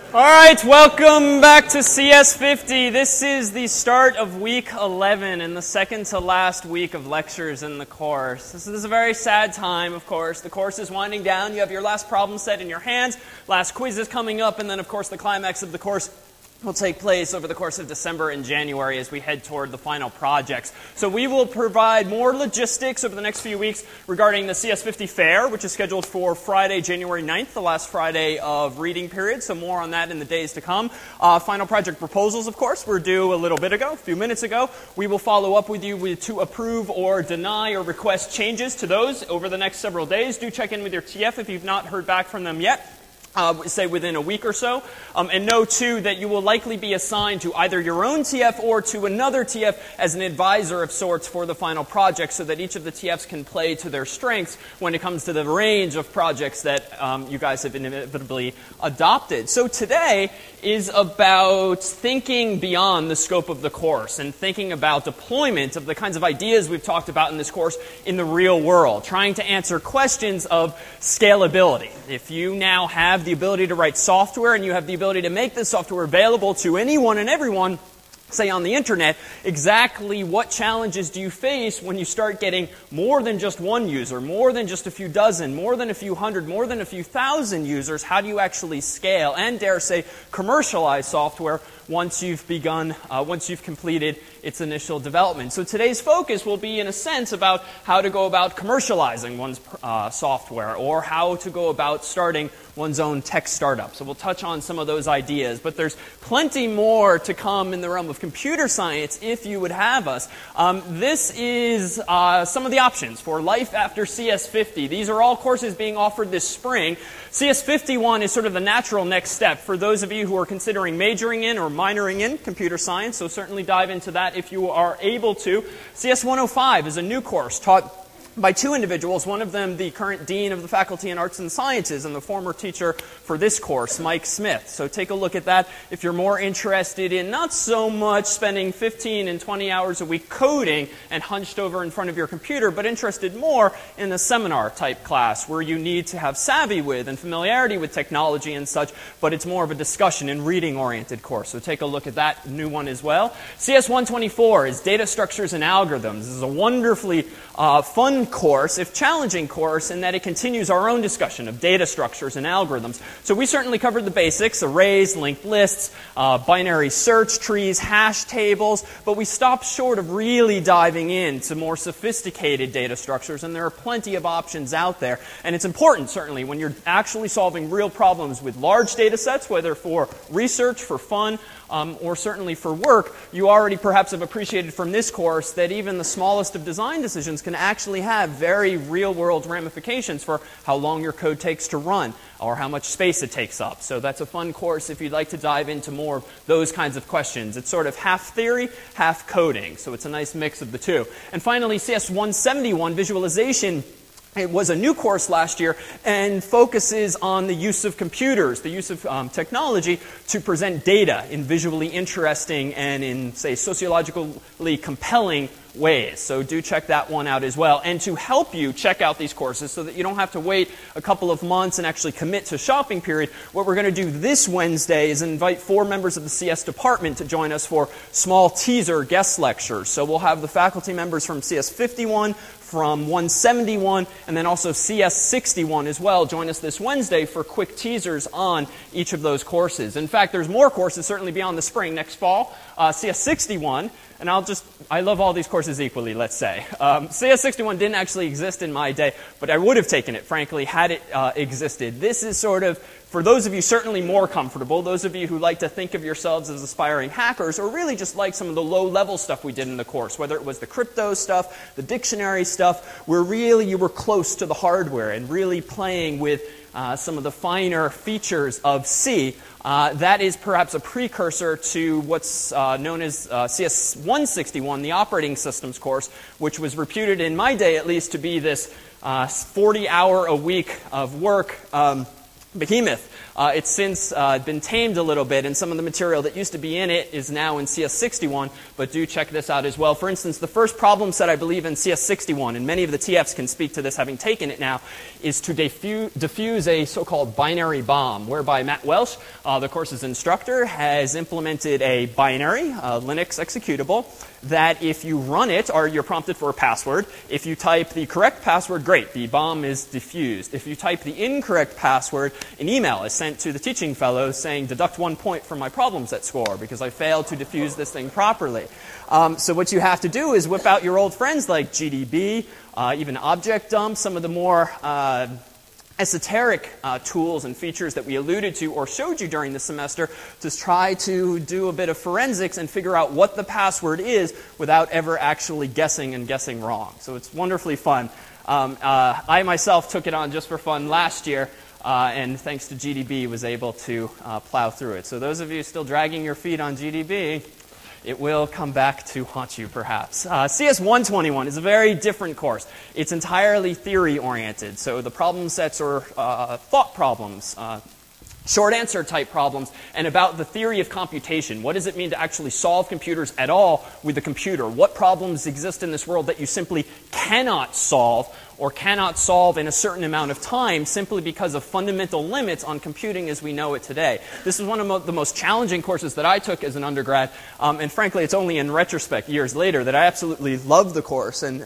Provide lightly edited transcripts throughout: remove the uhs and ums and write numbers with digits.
All right, welcome back to CS50. This is the start of week 11 and the second to last week of lectures in the course. This is a very sad time, of course. The course is winding down. You have your last problem set in your hands, last quiz is coming up, and then, of course, the climax of the course will take place over the course of December and January as we head toward the final projects. So we will provide more logistics over the next few weeks regarding the CS50 Fair, which is scheduled for Friday, January 9th, the last Friday of reading period. So more on that in the days to come. Final project proposals, of course, were due a little bit ago, a few minutes ago. We will follow up with you to approve or deny or request changes to those over the next several days. Do check in with your TF if you've not heard back from them yet. Say within a week or so. And know, too, that you will likely be assigned to either your own TF or to another TF as an advisor of sorts for the final project so that each of the TFs can play to their strengths when it comes to the range of projects that you guys have inevitably adopted. So today is about thinking beyond the scope of the course and thinking about deployment of the kinds of ideas we've talked about in this course in the real world, trying to answer questions of scalability. If you now have the ability to write software and you have the ability to make this software available to anyone and everyone, say on the internet, exactly what challenges do you face when you start getting more than just one user, more than just a few dozen, more than a few hundred, more than a few thousand users? How do you actually scale and, dare say, commercialize software once you've completed its initial development? So today's focus will be, in a sense, about how to go about commercializing one's software or how to go about starting one's own tech startup. So we'll touch on some of those ideas, but there's plenty more to come in the realm of computer science if you would have us. This is some of the options for Life After CS50. These are all courses being offered this spring. CS51 is sort of the natural next step for those of you who are considering majoring in or minoring in computer science, so certainly dive into that if you are able to. CS105 is a new course taught by two individuals, one of them the current Dean of the Faculty in Arts and Sciences and the former teacher for this course, Mike Smith. So take a look at that if you're more interested in not so much spending 15 and 20 hours a week coding and hunched over in front of your computer, but interested more in a seminar-type class where you need to have savvy with and familiarity with technology and such, but it's more of a discussion and reading-oriented course. So take a look at that new one as well. CS124 is Data Structures and Algorithms. This is a wonderfully fun course, if challenging course, in that it continues our own discussion of data structures and algorithms. So we certainly covered the basics, arrays, linked lists, binary search trees, hash tables, but we stopped short of really diving into more sophisticated data structures, and there are plenty of options out there. And it's important, certainly, when you're actually solving real problems with large data sets, whether for research, for fun, or certainly for work, you already perhaps have appreciated from this course that even the smallest of design decisions can actually have very real-world ramifications for how long your code takes to run or how much space it takes up. So that's a fun course if you'd like to dive into more of those kinds of questions. It's sort of half theory, half coding, so it's a nice mix of the two. And finally, CS171, Visualization. It was a new course last year and focuses on the use of computers, the use of technology to present data in visually interesting and in, say, sociologically compelling ways. So do check that one out as well. And to help you check out these courses so that you don't have to wait a couple of months and actually commit to shopping period, what we're going to do this Wednesday is invite 4 members of the CS department to join us for small teaser guest lectures. So we'll have the faculty members from CS51, from 171, and then also CS61 as well join us this Wednesday for quick teasers on each of those courses. In fact, there's more courses certainly beyond the spring. Next fall, CS61, and I love all these courses equally, let's say. CS61 didn't actually exist in my day, but I would have taken it, frankly, had it existed. This is sort of, for those of you certainly more comfortable, those of you who like to think of yourselves as aspiring hackers, or really just like some of the low-level stuff we did in the course, whether it was the crypto stuff, the dictionary stuff, where really you were close to the hardware and really playing with some of the finer features of C. That is perhaps a precursor to what's known as CS161, the operating systems course, which was reputed in my day at least to be this 40-hour-a-week of work behemoth. It's since been tamed a little bit, and some of the material that used to be in it is now in CS61, but do check this out as well. For instance, the first problem set, I believe, in CS61, and many of the TFs can speak to this having taken it now, is to defuse a so-called binary bomb, whereby Matt Welsh, the course's instructor, has implemented a binary, Linux executable, that if you run it, or you're prompted for a password, if you type the correct password, great, the bomb is defused. If you type the incorrect password, an email is sent to the teaching fellows saying, deduct 1 point from my problem set score because I failed to defuse this thing properly. So what you have to do is whip out your old friends like GDB, even Object Dump, some of the more esoteric tools and features that we alluded to or showed you during the semester to try to do a bit of forensics and figure out what the password is without ever actually guessing and guessing wrong. So it's wonderfully fun. I myself took it on just for fun last year, and thanks to GDB was able to plow through it. So those of you still dragging your feet on GDB, it will come back to haunt you, perhaps. CS 121 is a very different course. It's entirely theory-oriented, so the problem sets are thought problems, short answer type problems, and about the theory of computation. What does it mean to actually solve computers at all with a computer? What problems exist in this world that you simply cannot solve or cannot solve in a certain amount of time simply because of fundamental limits on computing as we know it today? This is one of the most challenging courses that I took as an undergrad, and frankly, it's only in retrospect, years later, that I absolutely loved the course, and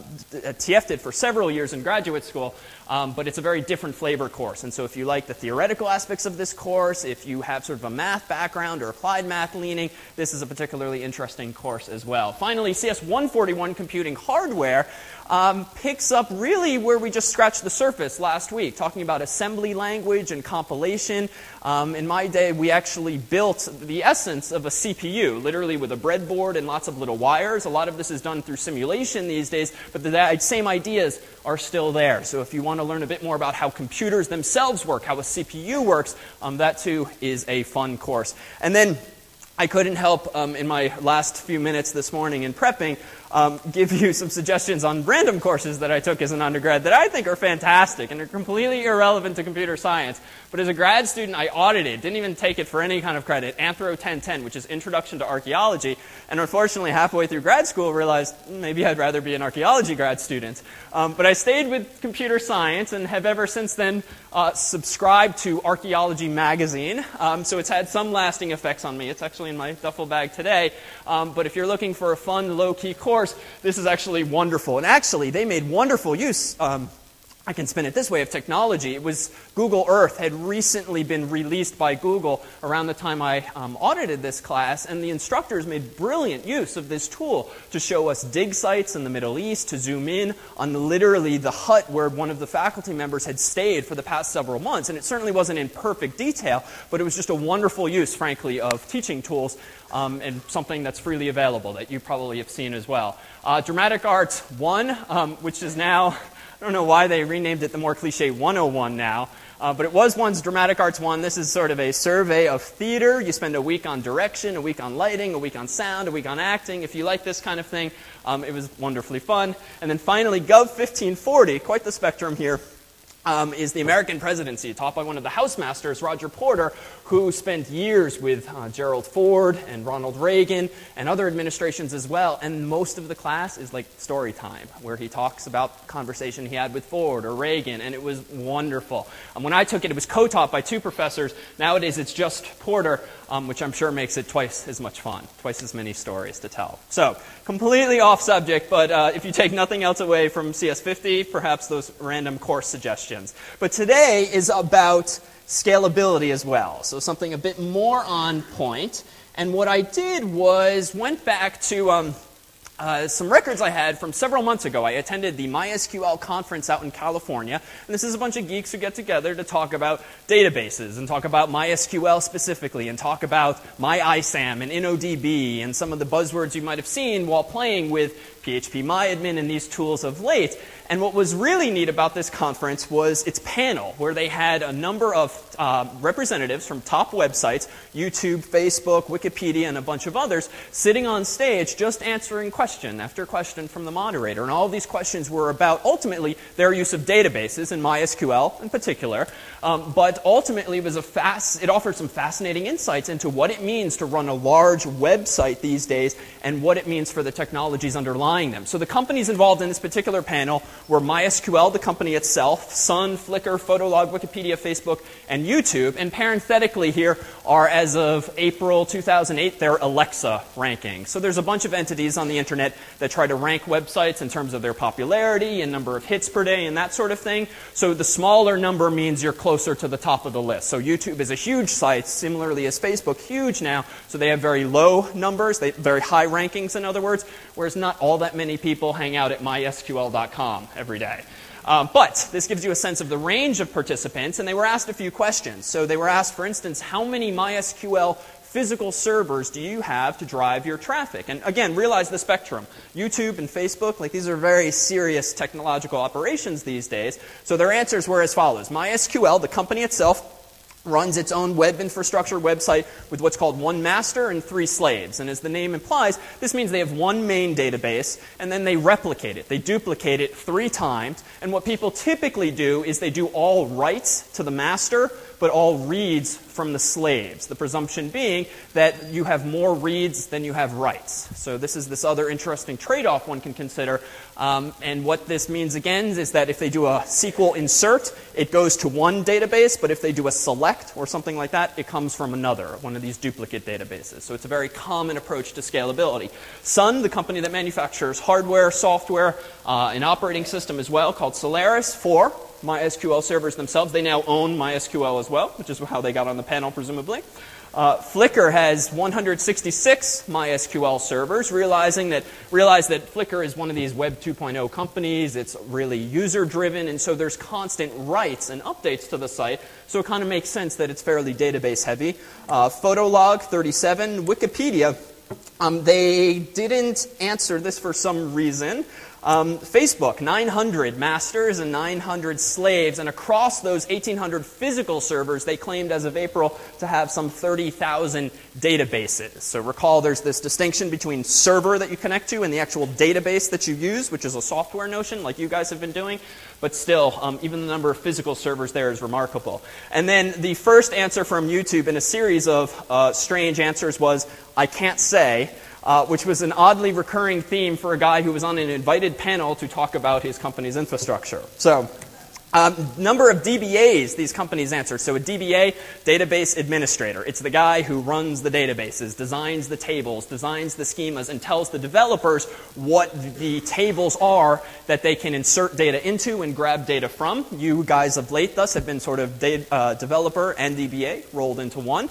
TF'd it for several years in graduate school, but it's a very different flavor course. And so if you like the theoretical aspects of this course, if you have sort of a math background or applied math leaning, this is a particularly interesting course as well. Finally, CS 141, Computing Hardware, picks up really where we just scratched the surface last week, talking about assembly language and compilation. In my day, we actually built the essence of a CPU, literally with a breadboard and lots of little wires. A lot of this is done through simulation these days, but the same ideas are still there. So if you want to learn a bit more about how computers themselves work, how a CPU works, that too is a fun course. And then I couldn't help, in my last few minutes this morning in prepping, give you some suggestions on random courses that I took as an undergrad that I think are fantastic and are completely irrelevant to computer science. But as a grad student, I audited, didn't even take it for any kind of credit, Anthro 1010, which is Introduction to Archaeology. And unfortunately, halfway through grad school, realized maybe I'd rather be an archaeology grad student. But I stayed with computer science and have ever since then subscribed to Archaeology Magazine. So it's had some lasting effects on me. It's actually in my duffel bag today. But if you're looking for a fun, low-key course, this is actually wonderful. And actually, they made wonderful use, I can spin it this way, of technology. It was Google Earth had recently been released by Google around the time I audited this class, and the instructors made brilliant use of this tool to show us dig sites in the Middle East, to zoom in on literally the hut where one of the faculty members had stayed for the past several months. And it certainly wasn't in perfect detail, but it was just a wonderful use, frankly, of teaching tools, and something that's freely available that you probably have seen as well. Dramatic Arts 1, which is now, I don't know why they renamed it the more cliche 101 now, but it was once Dramatic Arts 1. This is sort of a survey of theater. You spend a week on direction, a week on lighting, a week on sound, a week on acting. If you like this kind of thing, it was wonderfully fun. And then finally, Gov 1540, quite the spectrum here, is the American presidency, taught by one of the Housemasters, Roger Porter, who spent years with Gerald Ford and Ronald Reagan and other administrations as well. And most of the class is like story time, where he talks about the conversation he had with Ford or Reagan, and it was wonderful. When I took it, it was co-taught by two professors. Nowadays, it's just Porter, which I'm sure makes it twice as much fun, twice as many stories to tell. So, completely off subject, but if you take nothing else away from CS50, perhaps those random course suggestions. But today is about scalability as well, so something a bit more on point. And what I did was went back to some records I had from several months ago. I attended the MySQL conference out in California, and this is a bunch of geeks who get together to talk about databases and talk about MySQL specifically and talk about MyISAM and InnoDB and some of the buzzwords you might have seen while playing with PHPMyAdmin and these tools of late. And what was really neat about this conference was its panel, where they had a number of representatives from top websites, YouTube, Facebook, Wikipedia, and a bunch of others, sitting on stage just answering questions question after question from the moderator. And all of these questions were about, ultimately, their use of databases, and MySQL in particular. But ultimately, it offered some fascinating insights into what it means to run a large website these days and what it means for the technologies underlying them. So the companies involved in this particular panel were MySQL, the company itself, Sun, Flickr, Fotolog, Wikipedia, Facebook, and YouTube. And parenthetically here are, as of April 2008, their Alexa rankings. So there's a bunch of entities on the internet that try to rank websites in terms of their popularity and number of hits per day and that sort of thing. So the smaller number means you're closer to the top of the list. So YouTube is a huge site, similarly as Facebook, huge now. So they have very low numbers, very high rankings, in other words, whereas not all that many people hang out at mysql.com every day. But this gives you a sense of the range of participants, and they were asked a few questions. So they were asked, for instance, how many MySQL physical servers do you have to drive your traffic? And again, realize the spectrum. YouTube and Facebook, these are very serious technological operations these days. So their answers were as follows. MySQL, the company itself, runs its own web infrastructure website with what's called one master and 3 slaves. And as the name implies, this means they have one main database, and then they replicate it. They duplicate it 3 times. And what people typically do is they do all writes to the master, but all reads from the slaves. The presumption being that you have more reads than you have writes. So this is this other interesting trade-off one can consider. And what this means, again, is that if they do a SQL insert, it goes to one database, but if they do a select or something like that, it comes from another, one of these duplicate databases. So it's a very common approach to scalability. Sun, the company that manufactures hardware, software, an operating system as well, called Solaris, for MySQL servers themselves. They now own MySQL as well, which is how they got on the panel, presumably. Flickr has 166 MySQL servers, realized that Flickr is one of these Web 2.0 companies. It's really user-driven, and so there's constant writes and updates to the site. So it kind of makes sense that it's fairly database-heavy. Fotolog, 37. Wikipedia, they didn't answer this for some reason. Facebook, 900 masters and 900 slaves, and across those 1,800 physical servers, they claimed as of April to have some 30,000 databases. So recall there's this distinction between server that you connect to and the actual database that you use, which is a software notion like you guys have been doing. But still, even the number of physical servers there is remarkable. And then the first answer from YouTube in a series of strange answers was, I can't say, which was an oddly recurring theme for a guy who was on an invited panel to talk about his company's infrastructure. So, number of DBAs these companies answer. So a DBA, database administrator. It's the guy who runs the databases, designs the tables, designs the schemas, and tells the developers what the tables are that they can insert data into and grab data from. You guys of late, thus, have been sort of developer and DBA rolled into one.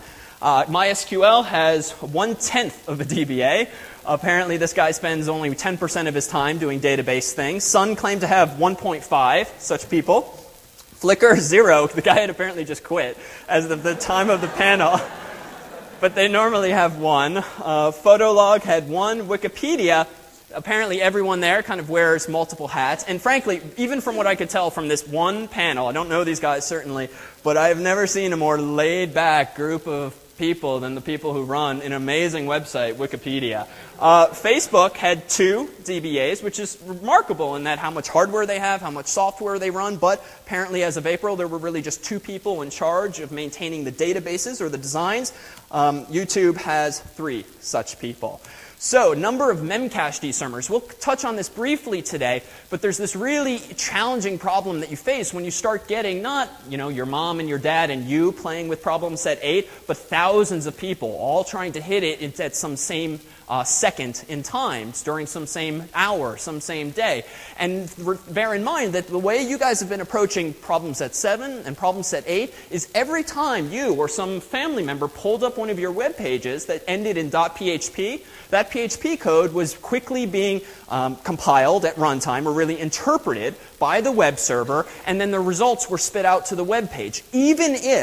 MySQL has 1/10 of a DBA. Apparently, this guy spends only 10% of his time doing database things. Sun claimed to have 1.5 such people. Flickr, 0. The guy had apparently just quit as of the time of the panel. But they normally have 1. Fotolog had 1. Wikipedia, apparently everyone there kind of wears multiple hats. And frankly, even from what I could tell from this one panel, I don't know these guys certainly, but I've never seen a more laid-back group of people than the people who run an amazing website, Wikipedia. Facebook had 2 DBAs, which is remarkable in that how much hardware they have, how much software they run, but apparently as of April there were really just 2 people in charge of maintaining the databases or the designs. YouTube has 3 such people. So, number of Memcache deserimmers. We'll touch on this briefly today, but there's this really challenging problem that you face when you start getting not, your mom and your dad and you playing with problem set 8, but thousands of people all trying to hit it at some same second in time, during some same hour, some same day. And bear in mind that the way you guys have been approaching problem set 7 and problem set 8 is every time you or some family member pulled up one of your web pages that ended in .php, that PHP code was quickly being compiled at runtime, or really interpreted by the web server, and then the results were spit out to the web page. Even if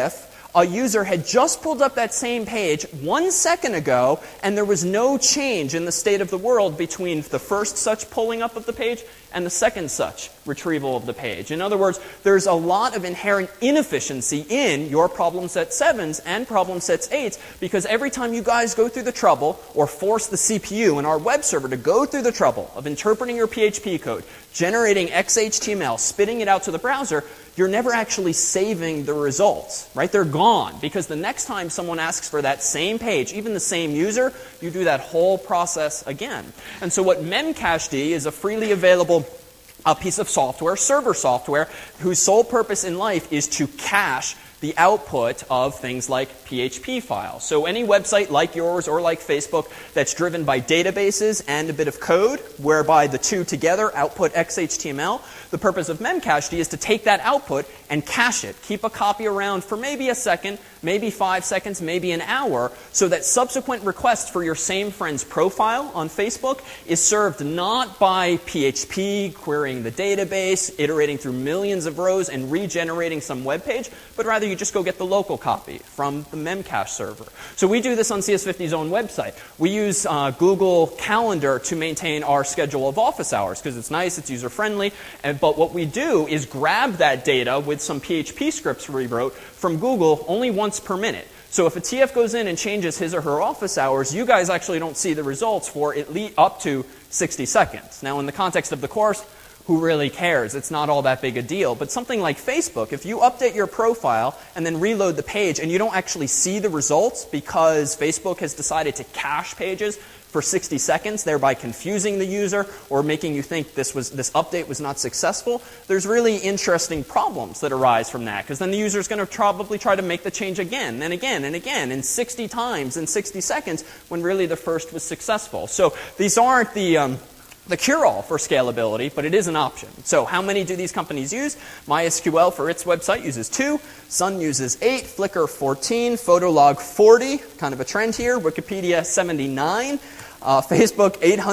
a user had just pulled up that same page 1 second ago, and there was no change in the state of the world between the first such pulling up of the page and the second such retrieval of the page. In other words, there's a lot of inherent inefficiency in your problem set 7s and problem sets 8s, because every time you guys go through the trouble or force the CPU in our web server to go through the trouble of interpreting your PHP code, generating XHTML, spitting it out to the browser, you're never actually saving the results, right? They're gone, because the next time someone asks for that same page, even the same user, you do that whole process again. And so what Memcached is a freely available piece of software, server software, whose sole purpose in life is to cache the output of things like PHP files. So any website like yours or like Facebook that's driven by databases and a bit of code, whereby the two together output XHTML, the purpose of Memcached is to take that output and cache it. Keep a copy around for maybe a second, maybe 5 seconds, maybe an hour, so that subsequent requests for your same friend's profile on Facebook is served not by PHP, querying the database, iterating through millions of rows, and regenerating some web page, but rather you just go get the local copy from the Memcache server. So we do this on CS50's own website. We use Google Calendar to maintain our schedule of office hours, because it's nice, it's user-friendly, but what we do is grab that data with some PHP scripts we wrote from Google only once per minute. So if a TF goes in and changes his or her office hours, you guys actually don't see the results for at least up to 60 seconds. Now, in the context of the course, who really cares? It's not all that big a deal. But something like Facebook, if you update your profile and then reload the page and you don't actually see the results because Facebook has decided to cache pages for 60 seconds, thereby confusing the user or making you think this update was not successful, there's really interesting problems that arise from that, because then the user is going to probably try to make the change again and again and again, and 60 times in 60 seconds when really the first was successful. So these aren't the cure-all for scalability, but it is an option. So how many do these companies use? MySQL for its website uses 2, Sun uses 8, Flickr 14, Fotolog 40, kind of a trend here, Wikipedia 79, Facebook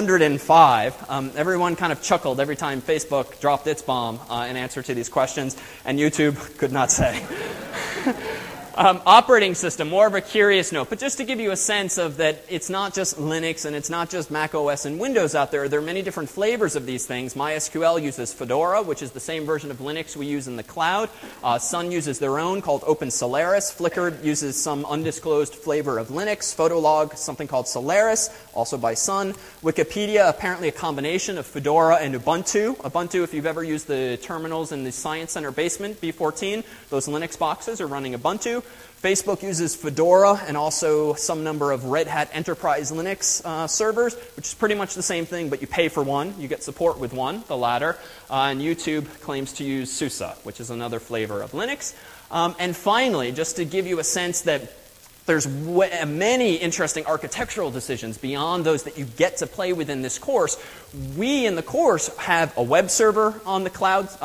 805. Everyone kind of chuckled every time Facebook dropped its bomb in answer to these questions, and YouTube could not say. Operating system, more of a curious note, but just to give you a sense of that it's not just Linux and it's not just Mac OS and Windows out there. There are many different flavors of these things. MySQL uses Fedora, which is the same version of Linux we use in the cloud. Sun uses their own called OpenSolaris. Flickr uses some undisclosed flavor of Linux. Fotolog, something called Solaris, also by Sun. Wikipedia, apparently a combination of Fedora and Ubuntu. Ubuntu, if you've ever used the terminals in the Science Center basement, B14, those Linux boxes are running Ubuntu. Facebook uses Fedora and also some number of Red Hat Enterprise Linux servers, which is pretty much the same thing, but you pay for one. You get support with one, the latter. And YouTube claims to use SUSE, which is another flavor of Linux. And finally, just to give you a sense that there's many interesting architectural decisions beyond those that you get to play with in this course. We in the course have a web server on the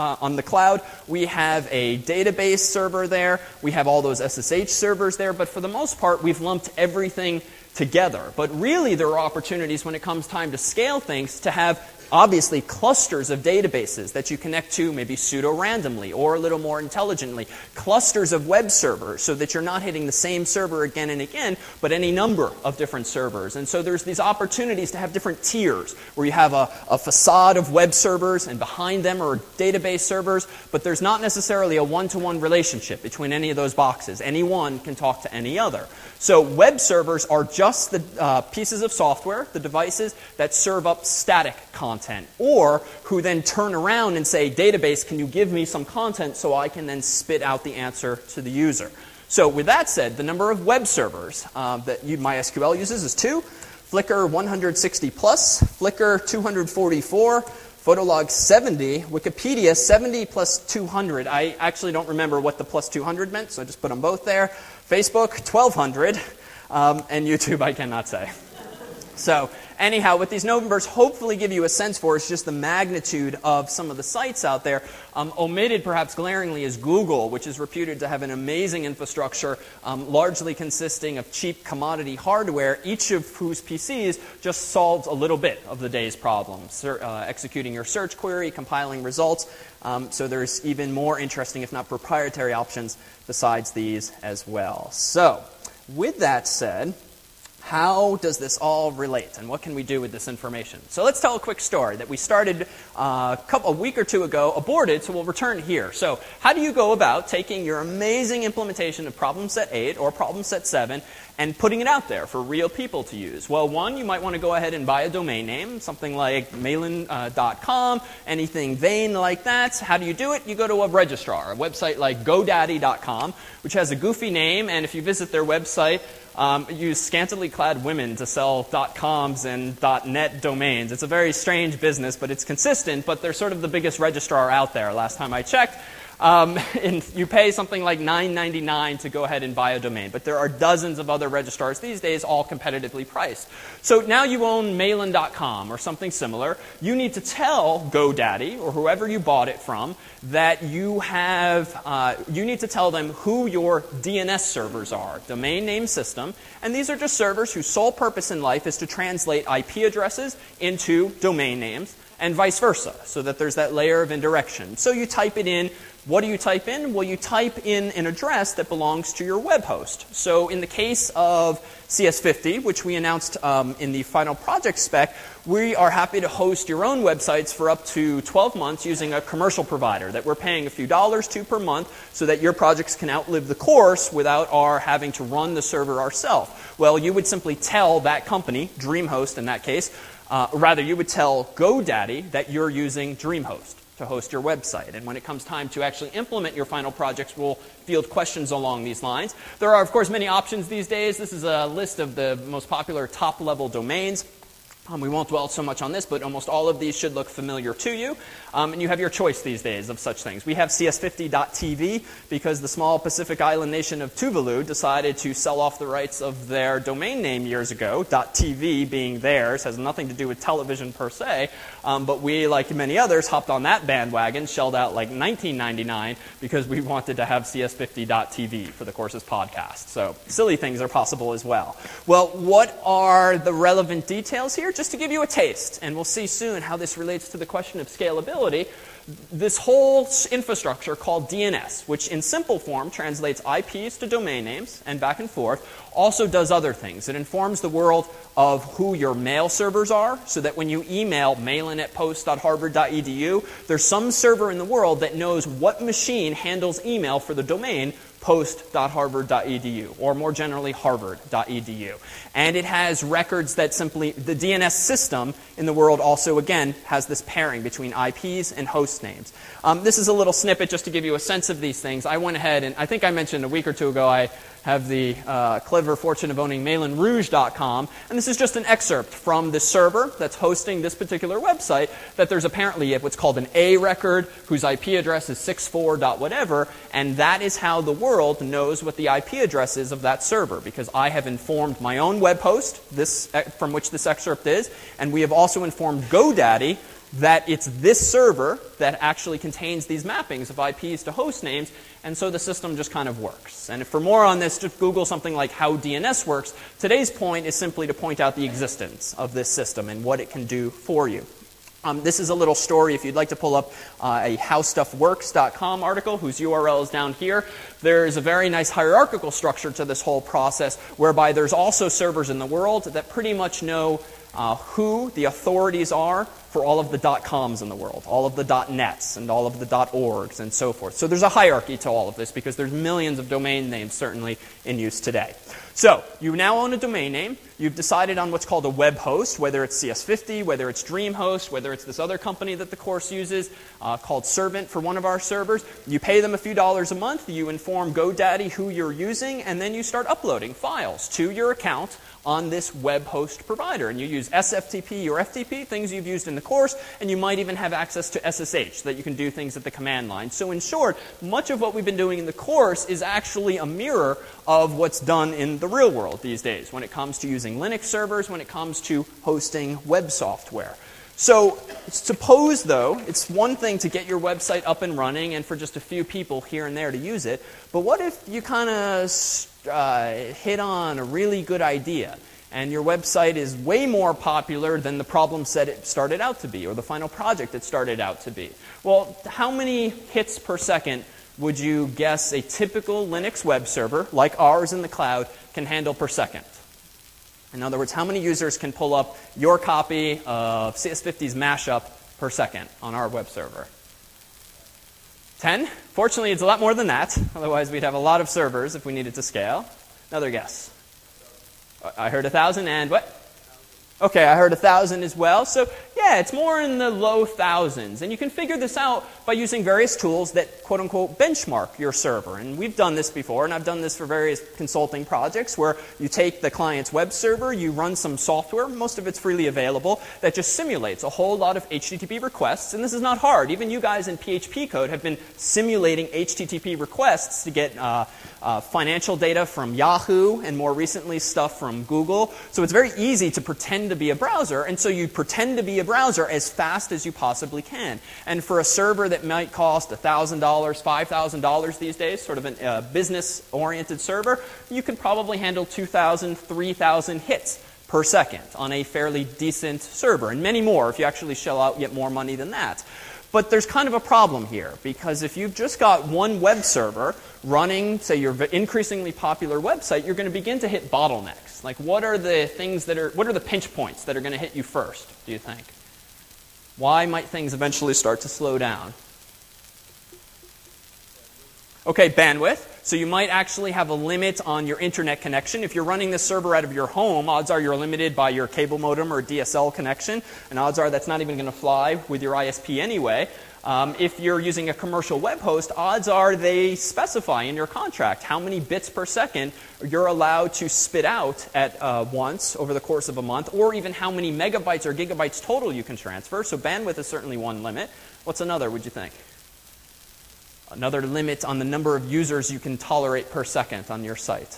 cloud. We have a database server there. We have all those SSH servers there. But for the most part, we've lumped everything together. But really, there are opportunities when it comes time to scale things to have obviously clusters of databases that you connect to maybe pseudo-randomly or a little more intelligently. Clusters of web servers so that you're not hitting the same server again and again, but any number of different servers. And so there's these opportunities to have different tiers where you have a facade of web servers and behind them are database servers, but there's not necessarily a one-to-one relationship between any of those boxes. Any one can talk to any other. So web servers are just the pieces of software, the devices that serve up static content, or who then turn around and say, database, can you give me some content so I can then spit out the answer to the user? So with that said, the number of web servers that MySQL uses is 2, Flickr 160 plus, Flickr 244, Fotolog 70, Wikipedia 70 plus 200. I actually don't remember what the plus 200 meant, so I just put them both there. Facebook 1200, and YouTube I cannot say. So anyhow, what these numbers hopefully give you a sense for is just the magnitude of some of the sites out there. Omitted perhaps glaringly is Google, which is reputed to have an amazing infrastructure, largely consisting of cheap commodity hardware, each of whose PCs just solves a little bit of the day's problems, executing your search query, compiling results. So there's even more interesting, if not proprietary options besides these as well. So with that said, how does this all relate, and what can we do with this information? So let's tell a quick story that we started a week or two ago, aborted, so we'll return here. So how do you go about taking your amazing implementation of Problem Set 8 or Problem Set 7 and putting it out there for real people to use? Well, one, you might want to go ahead and buy a domain name, something like Malin.com, anything vain like that. How do you do it? You go to a registrar, a website like GoDaddy.com, which has a goofy name, and if you visit their website, use scantily clad women to sell .coms and .net domains. It's a very strange business, but it's consistent, but they're sort of the biggest registrar out there, last time I checked. And you pay something like $9.99 to go ahead and buy a domain. But there are dozens of other registrars these days, all competitively priced. So now you own Malin.com or something similar. You need to tell GoDaddy or whoever you bought it from that you need to tell them who your DNS servers are, domain name system. And these are just servers whose sole purpose in life is to translate IP addresses into domain names, and vice versa, so that there's that layer of indirection. So you type it in. What do you type in? Well, you type in an address that belongs to your web host. So in the case of CS50, which we announced in the final project spec, we are happy to host your own websites for up to 12 months using a commercial provider that we're paying a few dollars to per month so that your projects can outlive the course without our having to run the server ourselves. Well, you would simply tell that company, DreamHost in that case, you would tell GoDaddy that you're using DreamHost to host your website. And when it comes time to actually implement your final projects, we'll field questions along these lines. There are, of course, many options these days. This is a list of the most popular top-level domains. We won't dwell so much on this, but almost all of these should look familiar to you. And you have your choice these days of such things. We have CS50.tv because the small Pacific Island nation of Tuvalu decided to sell off the rights of their domain name years ago. .tv being theirs has nothing to do with television per se. But we, like many others, hopped on that bandwagon, shelled out like $19.99 because we wanted to have CS50.tv for the course's podcast. So silly things are possible as well. Well, what are the relevant details here? Just to give you a taste, and we'll see soon how this relates to the question of scalability, this whole infrastructure called DNS, which in simple form translates IPs to domain names and back and forth, also does other things. It informs the world of who your mail servers are, so that when you email malin@post.harvard.edu, there's some server in the world that knows what machine handles email for the domain post.harvard.edu, or more generally, harvard.edu. And it has records that simply, the DNS system in the world also, again, has this pairing between IPs and host names. This is a little snippet just to give you a sense of these things. I went ahead, and I think I mentioned a week or two ago, I have the clever fortune of owning MalinRouge.com, and this is just an excerpt from the server that's hosting this particular website, that there's apparently what's called an A record, whose IP address is 64.whatever, and that is how the world knows what the IP address is of that server, because I have informed my own web host, from which this excerpt is, and we have also informed GoDaddy that it's this server that actually contains these mappings of IPs to host names, and so the system just kind of works. And for more on this, just Google something like how DNS works. Today's point is simply to point out the existence of this system and what it can do for you. This is a little story. If you'd like to pull up a howstuffworks.com article, whose URL is down here, there's a very nice hierarchical structure to this whole process, whereby there's also servers in the world that pretty much know who the authorities are for all of the .coms in the world, all of the .nets and all of the .orgs and so forth. So there's a hierarchy to all of this because there's millions of domain names certainly in use today. So you now own a domain name. You've decided on what's called a web host, whether it's CS50, whether it's DreamHost, whether it's this other company that the course uses called Servant for one of our servers. You pay them a few dollars a month. You inform GoDaddy who you're using, and then you start uploading files to your account on this web host provider. And you use SFTP or FTP, things you've used in the course, and you might even have access to SSH so that you can do things at the command line. So in short, much of what we've been doing in the course is actually a mirror of what's done in the real world these days when it comes to using Linux servers, when it comes to hosting web software. So suppose, though, it's one thing to get your website up and running and for just a few people here and there to use it, but what if you kind of hit on a really good idea and your website is way more popular than the problem set it started out to be or the final project it started out to be? Well, how many hits per second would you guess a typical Linux web server, like ours in the cloud, can handle per second? In other words, how many users can pull up your copy of CS50's mashup per second on our web server? 10? Fortunately, it's a lot more than that. Otherwise, we'd have a lot of servers if we needed to scale. Another guess. I heard 1,000 and what? Okay, I heard 1,000 as well. So yeah, it's more in the low thousands. And you can figure this out by using various tools that quote-unquote benchmark your server. And we've done this before, and I've done this for various consulting projects where you take the client's web server, you run some software, most of it's freely available, that just simulates a whole lot of HTTP requests. And this is not hard. Even you guys in PHP code have been simulating HTTP requests to get financial data from Yahoo and more recently stuff from Google. So it's very easy to pretend to be a browser, and so you pretend to be a browser as fast as you possibly can. And for a server that might cost $1,000, $5,000 these days, sort of a business-oriented server, you can probably handle 2,000, 3,000 hits per second on a fairly decent server, and many more if you actually shell out yet more money than that. But there's kind of a problem here, because if you've just got one web server running, say, your increasingly popular website, you're going to begin to hit bottlenecks. Like, what are the pinch points that are going to hit you first, do you think? Why might things eventually start to slow down? Okay, bandwidth. So you might actually have a limit on your internet connection. If you're running this server out of your home, odds are you're limited by your cable modem or DSL connection, and odds are that's not even going to fly with your ISP anyway. If you're using a commercial web host, odds are they specify in your contract how many bits per second you're allowed to spit out at once over the course of a month, or even how many megabytes or gigabytes total you can transfer. So bandwidth is certainly one limit. What's another, would you think? Another limit on the number of users you can tolerate per second on your site.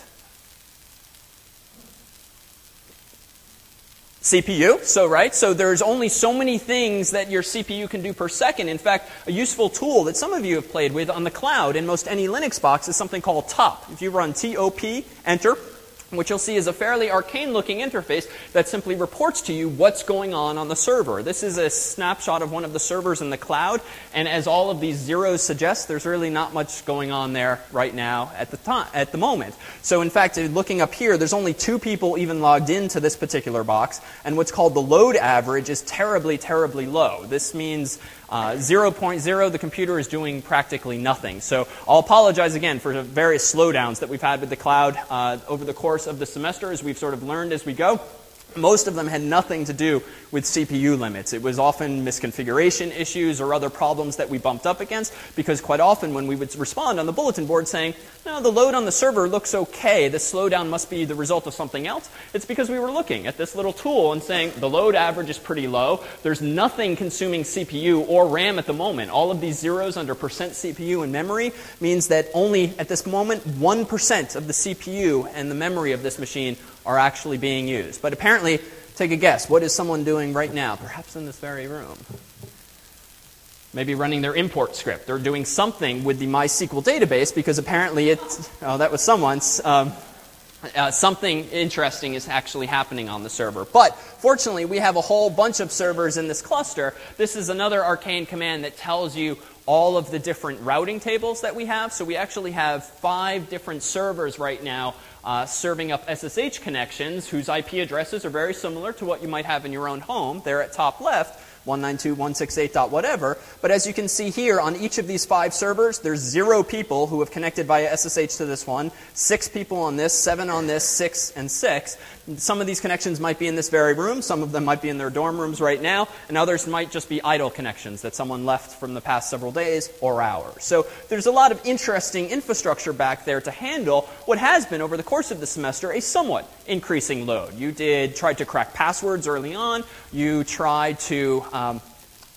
CPU, so there's only so many things that your CPU can do per second. In fact, a useful tool that some of you have played with on the cloud in most any Linux box is something called TOP. If you run TOP, enter, what you'll see is a fairly arcane-looking interface that simply reports to you what's going on the server. This is a snapshot of one of the servers in the cloud, and as all of these zeros suggest, there's really not much going on there right now at the moment. So in fact, looking up here, there's only 2 people even logged into this particular box, and what's called the load average is terribly, terribly low. This means 0.0, the computer is doing practically nothing. So I'll apologize again for the various slowdowns that we've had with the cloud over the course of the semester as we've sort of learned as we go. Most of them had nothing to do with CPU limits. It was often misconfiguration issues or other problems that we bumped up against, because quite often when we would respond on the bulletin board saying, no, the load on the server looks okay, this slowdown must be the result of something else, it's because we were looking at this little tool and saying the load average is pretty low, there's nothing consuming CPU or RAM at the moment. All of these zeros under percent CPU and memory means that only at this moment 1% of the CPU and the memory of this machine are actually being used. But apparently, take a guess, what is someone doing right now, perhaps in this very room? Maybe running their import script. They're doing something with the MySQL database because apparently that was someone's. Something interesting is actually happening on the server. But fortunately, we have a whole bunch of servers in this cluster. This is another arcane command that tells you all of the different routing tables that we have. So we actually have 5 different servers right now serving up SSH connections whose IP addresses are very similar to what you might have in your own home. They're at top left, 192.168.whatever. But as you can see here, on each of these 5 servers, there's 0 people who have connected via SSH to this one, 6 people on this, 7 on this, 6 and 6. Some of these connections might be in this very room, some of them might be in their dorm rooms right now, and others might just be idle connections that someone left from the past several days or hours. So there's a lot of interesting infrastructure back there to handle what has been, over the course of the semester, a somewhat increasing load. You tried to crack passwords early on, you tried to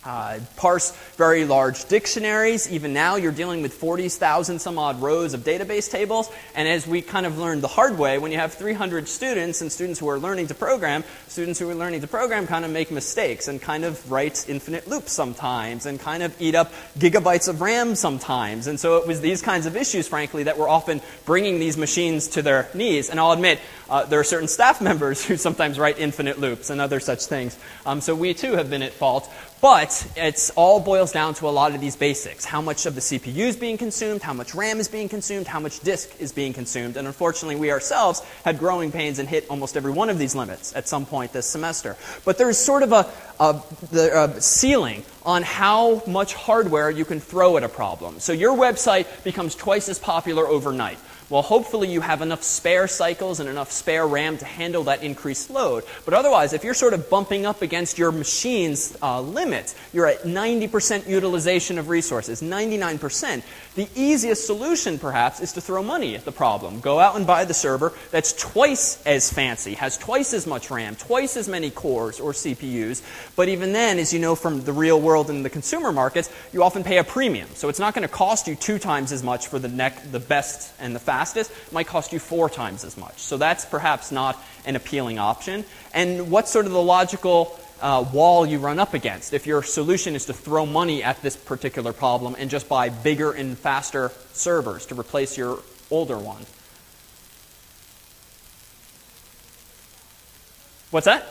parse very large dictionaries. Even now, you're dealing with 40,000 some odd rows of database tables. And as we kind of learned the hard way, when you have 300 students and students who are learning to program, kind of make mistakes and kind of write infinite loops sometimes and kind of eat up gigabytes of RAM sometimes. And so it was these kinds of issues, frankly, that were often bringing these machines to their knees. And I'll admit, there are certain staff members who sometimes write infinite loops and other such things. So we too have been at fault. But it all boils down to a lot of these basics. How much of the CPU is being consumed, how much RAM is being consumed, how much disk is being consumed. And unfortunately, we ourselves had growing pains and hit almost every one of these limits at some point this semester. But there's sort of a ceiling on how much hardware you can throw at a problem. So your website becomes twice as popular overnight. Well, hopefully you have enough spare cycles and enough spare RAM to handle that increased load. But otherwise, if you're sort of bumping up against your machine's limits, you're at 90% utilization of resources, 99%. The easiest solution, perhaps, is to throw money at the problem. Go out and buy the server that's twice as fancy, has twice as much RAM, twice as many cores or CPUs. But even then, as you know from the real world and the consumer markets, you often pay a premium. So it's not going to cost you 2 times as much for the best and the fastest. It might cost you 4 times as much. So that's perhaps not an appealing option. And what's sort of the logical wall you run up against if your solution is to throw money at this particular problem and just buy bigger and faster servers to replace your older one? What's that?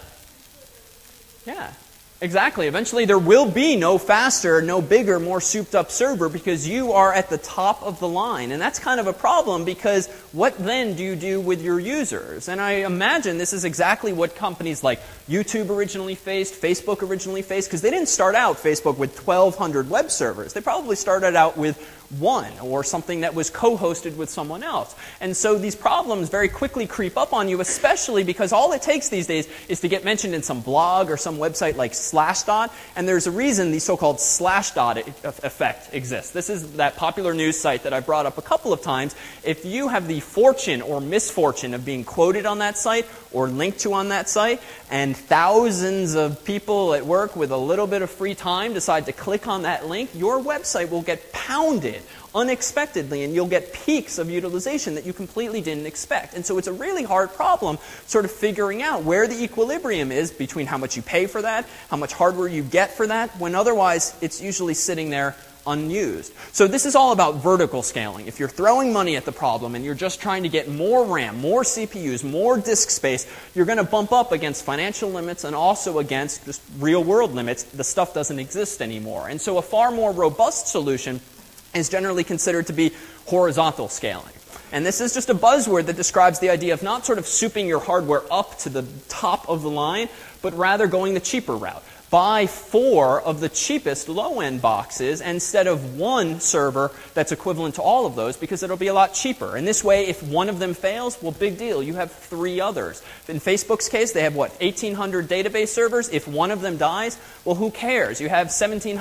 Yeah. Exactly. Eventually there will be no faster, no bigger, more souped up server because you are at the top of the line. And that's kind of a problem because what then do you do with your users? And I imagine this is exactly what companies like YouTube originally faced, Facebook originally faced, because they didn't start out, Facebook, with 1,200 web servers. They probably started out with 1 or something that was co-hosted with someone else. And so these problems very quickly creep up on you, especially because all it takes these days is to get mentioned in some blog or some website like Slashdot, and there's a reason the so-called Slashdot effect exists. This is that popular news site that I brought up a couple of times. If you have the fortune or misfortune of being quoted on that site or linked to on that site, and thousands of people at work with a little bit of free time decide to click on that link, your website will get pounded unexpectedly, and you'll get peaks of utilization that you completely didn't expect. And so it's a really hard problem sort of figuring out where the equilibrium is between how much you pay for that, how much hardware you get for that, when otherwise it's usually sitting there unused. So this is all about vertical scaling. If you're throwing money at the problem and you're just trying to get more RAM, more CPUs, more disk space, you're going to bump up against financial limits and also against just real-world limits. The stuff doesn't exist anymore. And so a far more robust solution is generally considered to be horizontal scaling. And this is just a buzzword that describes the idea of not sort of souping your hardware up to the top of the line, but rather going the cheaper route. Buy 4 of the cheapest low-end boxes instead of 1 server that's equivalent to all of those, because it'll be a lot cheaper. And this way, if one of them fails, well, big deal. You have 3 others. In Facebook's case, they have, 1,800 database servers. If one of them dies, well, who cares? You have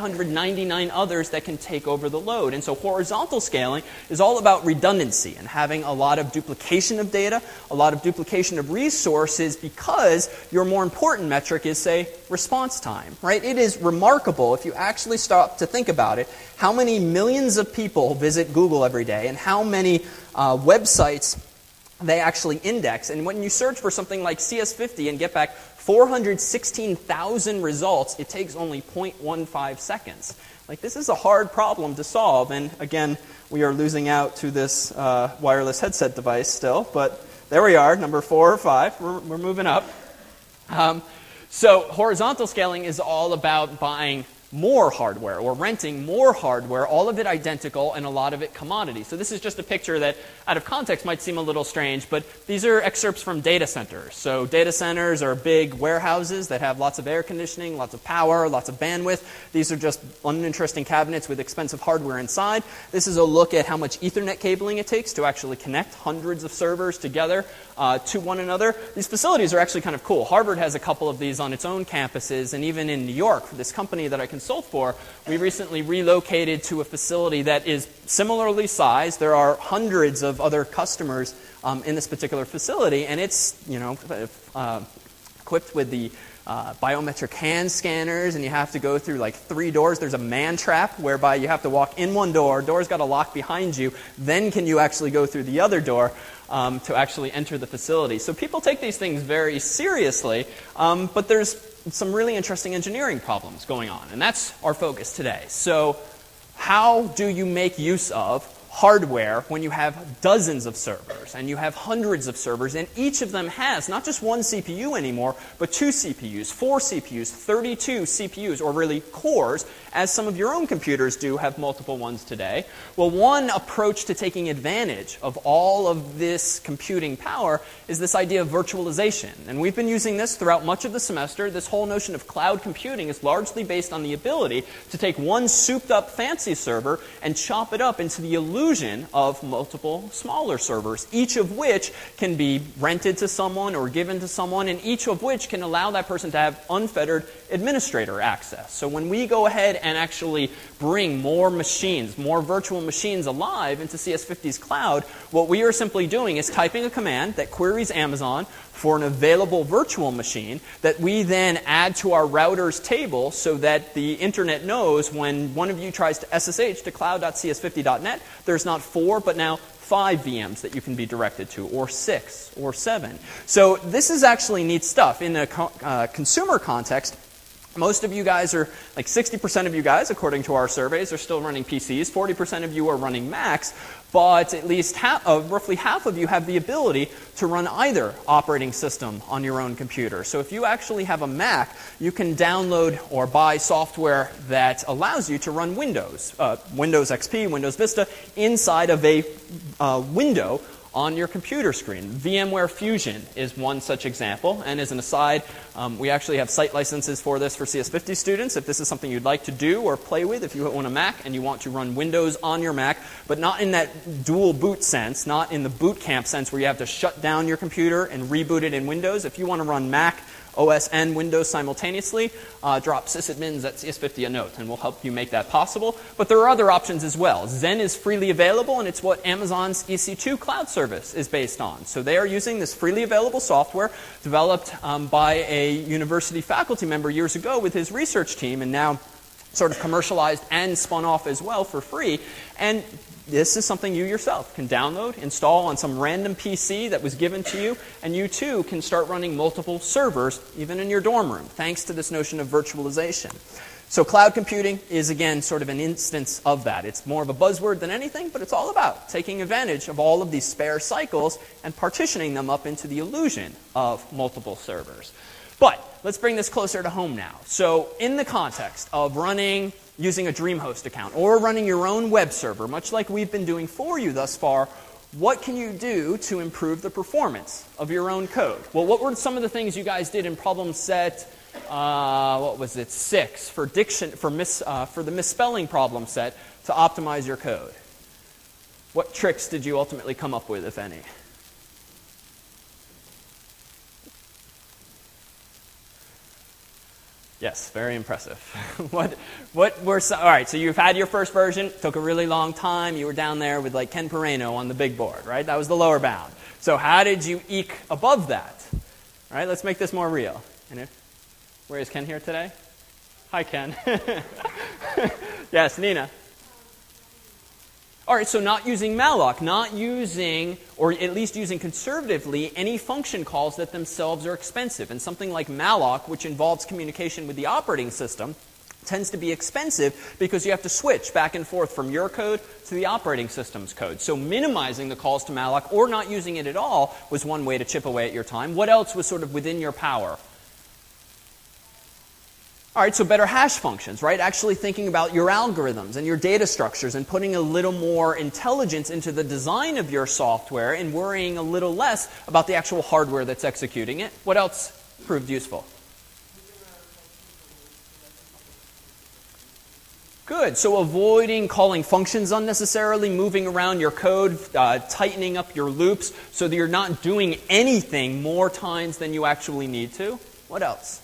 1,799 others that can take over the load. And so horizontal scaling is all about redundancy and having a lot of duplication of data, a lot of duplication of resources, because your more important metric is, say, response time. Right? It is remarkable, if you actually stop to think about it, how many millions of people visit Google every day and how many websites they actually index. And when you search for something like CS50 and get back 416,000 results, it takes only 0.15 seconds. Like, this is a hard problem to solve. And again, we are losing out to this wireless headset device still. But there we are, number 4 or 5. We're moving up. So horizontal scaling is all about buying more hardware or renting more hardware, all of it identical and a lot of it commodity. So this is just a picture that out of context might seem a little strange, but these are excerpts from data centers. So data centers are big warehouses that have lots of air conditioning, lots of power, lots of bandwidth. These are just uninteresting cabinets with expensive hardware inside. This is a look at how much Ethernet cabling it takes to actually connect hundreds of servers together to one another. These facilities are actually kind of cool. Harvard has a couple of these on its own campuses, and even in New York, for this company that I consult for, we recently relocated to a facility that is similarly sized. There are hundreds of other customers in this particular facility, and it's equipped with the biometric hand scanners, and you have to go through like 3 doors. There's a man trap whereby you have to walk in one door's got a lock behind you, then can you actually go through the other door to actually enter the facility. So people take these things very seriously, but there's some really interesting engineering problems going on, and that's our focus today. So how do you make use of hardware when you have dozens of servers and you have hundreds of servers, and each of them has not just one CPU anymore, but 2 CPUs, 4 CPUs, 32 CPUs, or really cores, as some of your own computers do have multiple ones today? Well, one approach to taking advantage of all of this computing power is this idea of virtualization. And we've been using this throughout much of the semester. This whole notion of cloud computing is largely based on the ability to take one souped-up fancy server and chop it up into the illusion of multiple smaller servers, each of which can be rented to someone or given to someone, and each of which can allow that person to have unfettered administrator access. So when we go ahead and actually bring more machines, more virtual machines alive into CS50's cloud, what we are simply doing is typing a command that queries Amazon for an available virtual machine that we then add to our routers table so that the internet knows when one of you tries to SSH to cloud.cs50.net, there's not 4, but now 5 VMs that you can be directed to, or 6, or 7. So this is actually neat stuff. In a consumer context, most of you guys are, like 60% of you guys, according to our surveys, are still running PCs. 40% of you are running Macs. But at least roughly half of you have the ability to run either operating system on your own computer. So if you actually have a Mac, you can download or buy software that allows you to run Windows, Windows XP, Windows Vista, inside of a window on your computer screen. VMware Fusion is one such example. And as an aside, we actually have site licenses for this for CS50 students. If this is something you'd like to do or play with, if you own a Mac and you want to run Windows on your Mac, but not in that dual boot sense, not in the boot camp sense where you have to shut down your computer and reboot it in Windows. If you want to run Mac, OS, and Windows simultaneously, drop sysadmins at CS50 a note, and we'll help you make that possible. But there are other options as well. Xen is freely available, and it's what Amazon's EC2 cloud service is based on. So they are using this freely available software developed by a university faculty member years ago with his research team, and now sort of commercialized and spun off as well for free. And this is something you yourself can download, install on some random PC that was given to you, and you too can start running multiple servers even in your dorm room, thanks to this notion of virtualization. So cloud computing is, again, sort of an instance of that. It's more of a buzzword than anything, but it's all about taking advantage of all of these spare cycles and partitioning them up into the illusion of multiple servers. But let's bring this closer to home now. So in the context of using a DreamHost account or running your own web server, much like we've been doing for you thus far, what can you do to improve the performance of your own code? Well, what were some of the things you guys did in problem set, 6 for the misspelling problem set to optimize your code? What tricks did you ultimately come up with, if any? Yes, very impressive. What were some, all right, so you've had your first version, took a really long time, you were down there with like Ken Pereno on the big board, right? That was the lower bound. So how did you eke above that? All right, let's make this more real. Where is Ken here today? Hi, Ken. Yes, Nina. All right, so not using malloc, not using, or at least using conservatively, any function calls that themselves are expensive. And something like malloc, which involves communication with the operating system, tends to be expensive because you have to switch back and forth from your code to the operating system's code. So minimizing the calls to malloc or not using it at all was one way to chip away at your time. What else was sort of within your power? All right, so better hash functions, right? Actually thinking about your algorithms and your data structures and putting a little more intelligence into the design of your software and worrying a little less about the actual hardware that's executing it. What else proved useful? Good. So avoiding calling functions unnecessarily, moving around your code, tightening up your loops so that you're not doing anything more times than you actually need to. What else?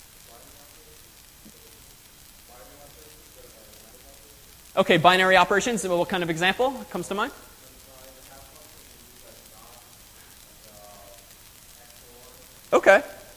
Okay, binary operations. What kind of example comes to mind? Okay.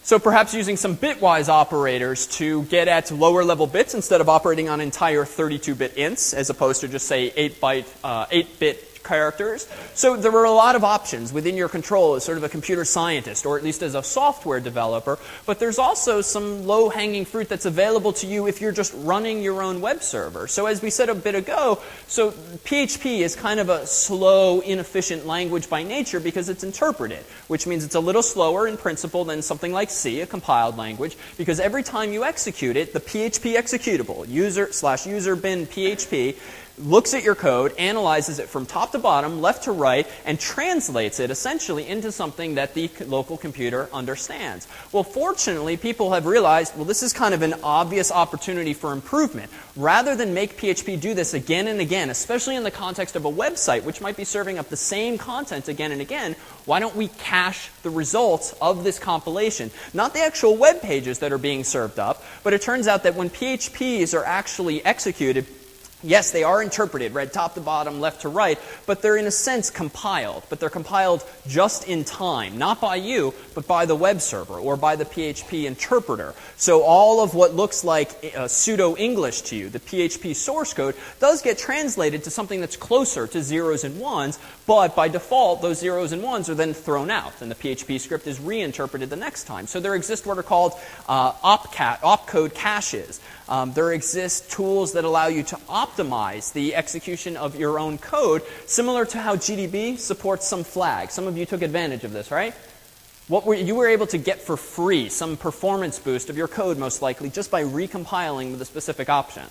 So perhaps using some bitwise operators to get at lower level bits instead of operating on entire 32-bit ints as opposed to just say 8-bit characters. So there are a lot of options within your control as sort of a computer scientist, or at least as a software developer, but there's also some low-hanging fruit that's available to you if you're just running your own web server. So as we said a bit ago, so PHP is kind of a slow, inefficient language by nature because it's interpreted, which means it's a little slower in principle than something like C, a compiled language, because every time you execute it, the PHP executable, user/user bin PHP, looks at your code, analyzes it from top to bottom, left to right, and translates it essentially into something that the local computer understands. Well, fortunately, people have realized, well, this is kind of an obvious opportunity for improvement. Rather than make PHP do this again and again, especially in the context of a website, which might be serving up the same content again and again, why don't we cache the results of this compilation? Not the actual web pages that are being served up, but it turns out that when PHPs are actually executed, yes, they are interpreted, read top to bottom, left to right, but they're in a sense compiled. But they're compiled just in time, not by you, but by the web server or by the PHP interpreter. So all of what looks like pseudo-English to you, the PHP source code, does get translated to something that's closer to zeros and ones, but by default, those zeros and ones are then thrown out, and the PHP script is reinterpreted the next time. So there exist what are called opcode caches. There exist tools that allow you to optimize the execution of your own code, similar to how GDB supports some flags. Some of you took advantage of this, right? You were able to get for free some performance boost of your code, most likely, just by recompiling with a specific option.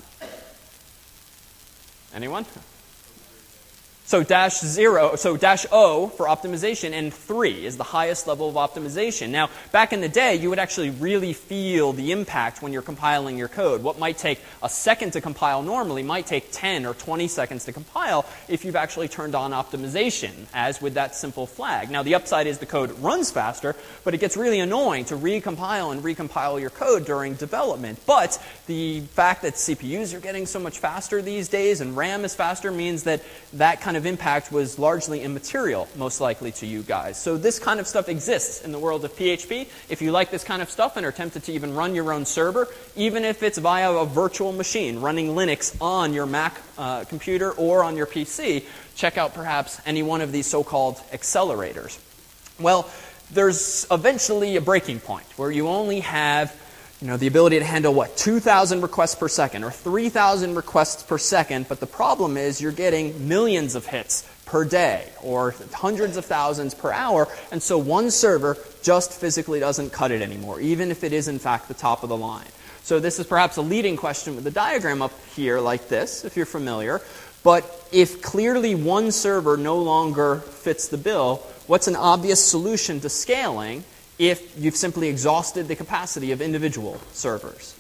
Anyone? So -0 for optimization, and 3 is the highest level of optimization. Now, back in the day, you would actually really feel the impact when you're compiling your code. What might take a second to compile normally might take 10 or 20 seconds to compile if you've actually turned on optimization, as with that simple flag. Now, the upside is the code runs faster, but it gets really annoying to recompile your code during development. But the fact that CPUs are getting so much faster these days and RAM is faster means that kind of impact was largely immaterial, most likely to you guys. So this kind of stuff exists in the world of PHP. If you like this kind of stuff and are tempted to even run your own server, even if it's via a virtual machine running Linux on your Mac computer or on your PC, check out perhaps any one of these so-called accelerators. Well, there's eventually a breaking point where you only have the ability to handle, 2,000 requests per second or 3,000 requests per second, but the problem is you're getting millions of hits per day or hundreds of thousands per hour, and so one server just physically doesn't cut it anymore, even if it is in fact the top of the line. So this is perhaps a leading question with the diagram up here like this, if you're familiar, but if clearly one server no longer fits the bill, what's an obvious solution to scaling if you've simply exhausted the capacity of individual servers?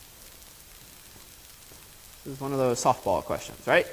This is one of those softball questions, right?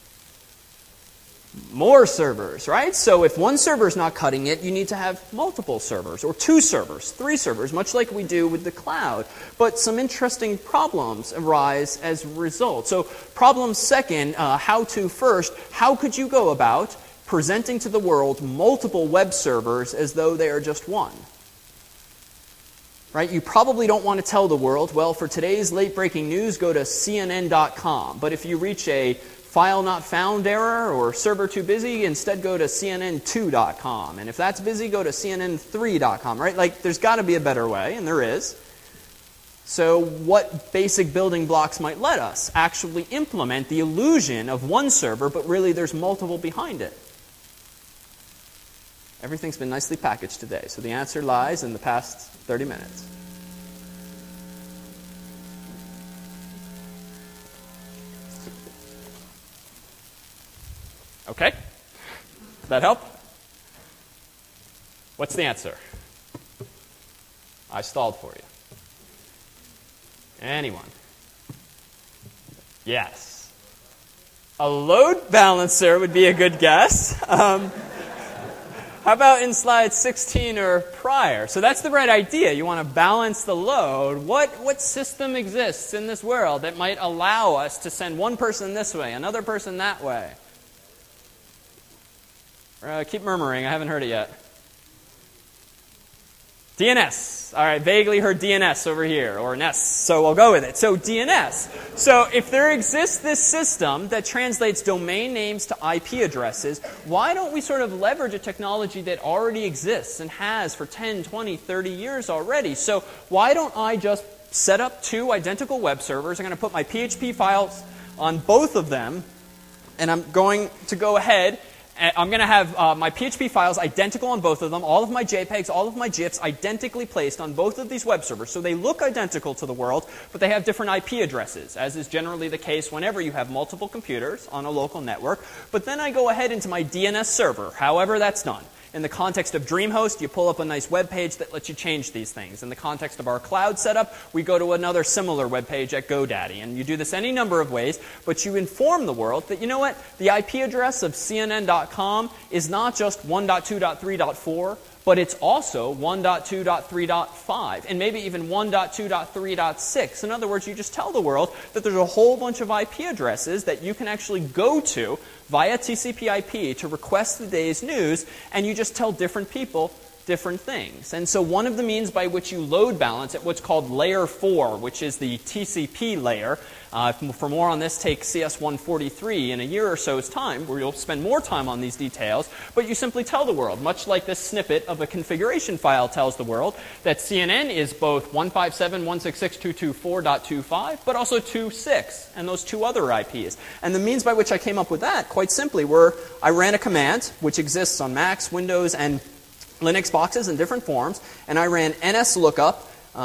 More servers, right? So if one server is not cutting it, you need to have multiple servers, or 2 servers, 3 servers, much like we do with the cloud. But some interesting problems arise as a result. So problem second, how-to first, how could you go about presenting to the world multiple web servers as though they are just one? Right? You probably don't want to tell the world, well, for today's late-breaking news, go to CNN.com. But if you reach a file not found error or server too busy, instead go to CNN2.com. And if that's busy, go to CNN3.com, right? Like, there's got to be a better way, and there is. So what basic building blocks might let us actually implement the illusion of one server, but really there's multiple behind it? Everything's been nicely packaged today, so the answer lies in the past 30 minutes. Okay? Does that help? What's the answer? I stalled for you. Anyone? Yes. A load balancer would be a good guess. How about in slide 16 or prior? So that's the right idea. You want to balance the load. What system exists in this world that might allow us to send one person this way, another person that way? Keep murmuring. I haven't heard it yet. DNS. All right, vaguely heard DNS over here, or NES, so we'll go with it. So DNS. So if there exists this system that translates domain names to IP addresses, why don't we sort of leverage a technology that already exists and has for 10, 20, 30 years already? So why don't I just set up two identical web servers? I'm going to put my PHP files on both of them, and I'm going to go ahead. I'm going to have my PHP files identical on both of them, all of my JPEGs, all of my GIFs identically placed on both of these web servers. So they look identical to the world, but they have different IP addresses, as is generally the case whenever you have multiple computers on a local network. But then I go ahead into my DNS server, however that's done. In the context of DreamHost, you pull up a nice web page that lets you change these things. In the context of our cloud setup, we go to another similar web page at GoDaddy. And you do this any number of ways, but you inform the world that, you know what, the IP address of CNN.com is not just 1.2.3.4, but it's also 1.2.3.5, and maybe even 1.2.3.6. In other words, you just tell the world that there's a whole bunch of IP addresses that you can actually go to via TCP/IP to request the day's news, and you just tell different people different things. And so one of the means by which you load balance at what's called layer 4, which is the TCP layer. For more on this, take CS 143 in a year or so's time, where you'll spend more time on these details. But you simply tell the world, much like this snippet of a configuration file tells the world, that CNN is both 157.166.224.25, but also 2.6, and those two other IPs. And the means by which I came up with that, quite simply, were I ran a command, which exists on Macs, Windows, and Linux boxes in different forms, and I ran nslookup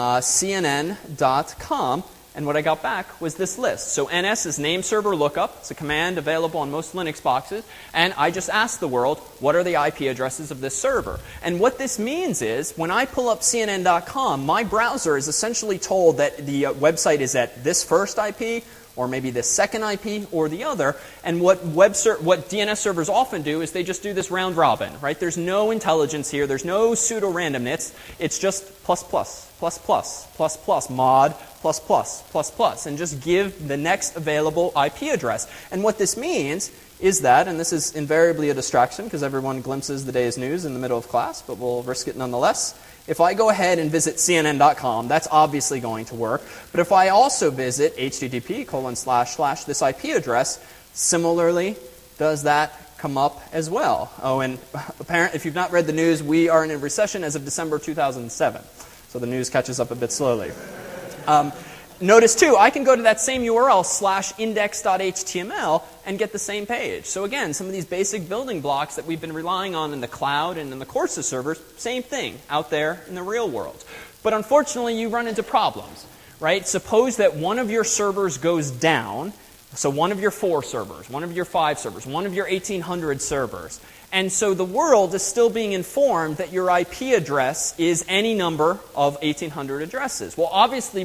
cnn.com, and what I got back was this list. So ns is name server lookup. It's a command available on most Linux boxes, and I just asked the world, what are the IP addresses of this server? And what this means is, when I pull up cnn.com, my browser is essentially told that the website is at this first IP, or maybe the second IP, or the other. And what DNS servers often do is they just do this round robin, right? There's no intelligence here. There's no pseudo-randomness. It's just plus, plus, plus, plus, plus, plus, mod, plus, plus, plus, plus, and just give the next available IP address. And what this means is that, and this is invariably a distraction because everyone glimpses the day's news in the middle of class, but we'll risk it nonetheless. If I go ahead and visit CNN.com, that's obviously going to work. But if I also visit http:// this IP address, similarly, does that come up as well? Oh, and apparently, if you've not read the news, we are in a recession as of December 2007. So the news catches up a bit slowly. Notice, too, I can go to that same URL /index.html and get the same page. So again, some of these basic building blocks that we've been relying on in the cloud and in the courses servers, same thing out there in the real world. But unfortunately, you run into problems, right? Suppose that one of your servers goes down, so one of your 4 servers, one of your 5 servers, one of your 1,800 servers. And so the world is still being informed that your IP address is any number of 1,800 addresses. Well, obviously,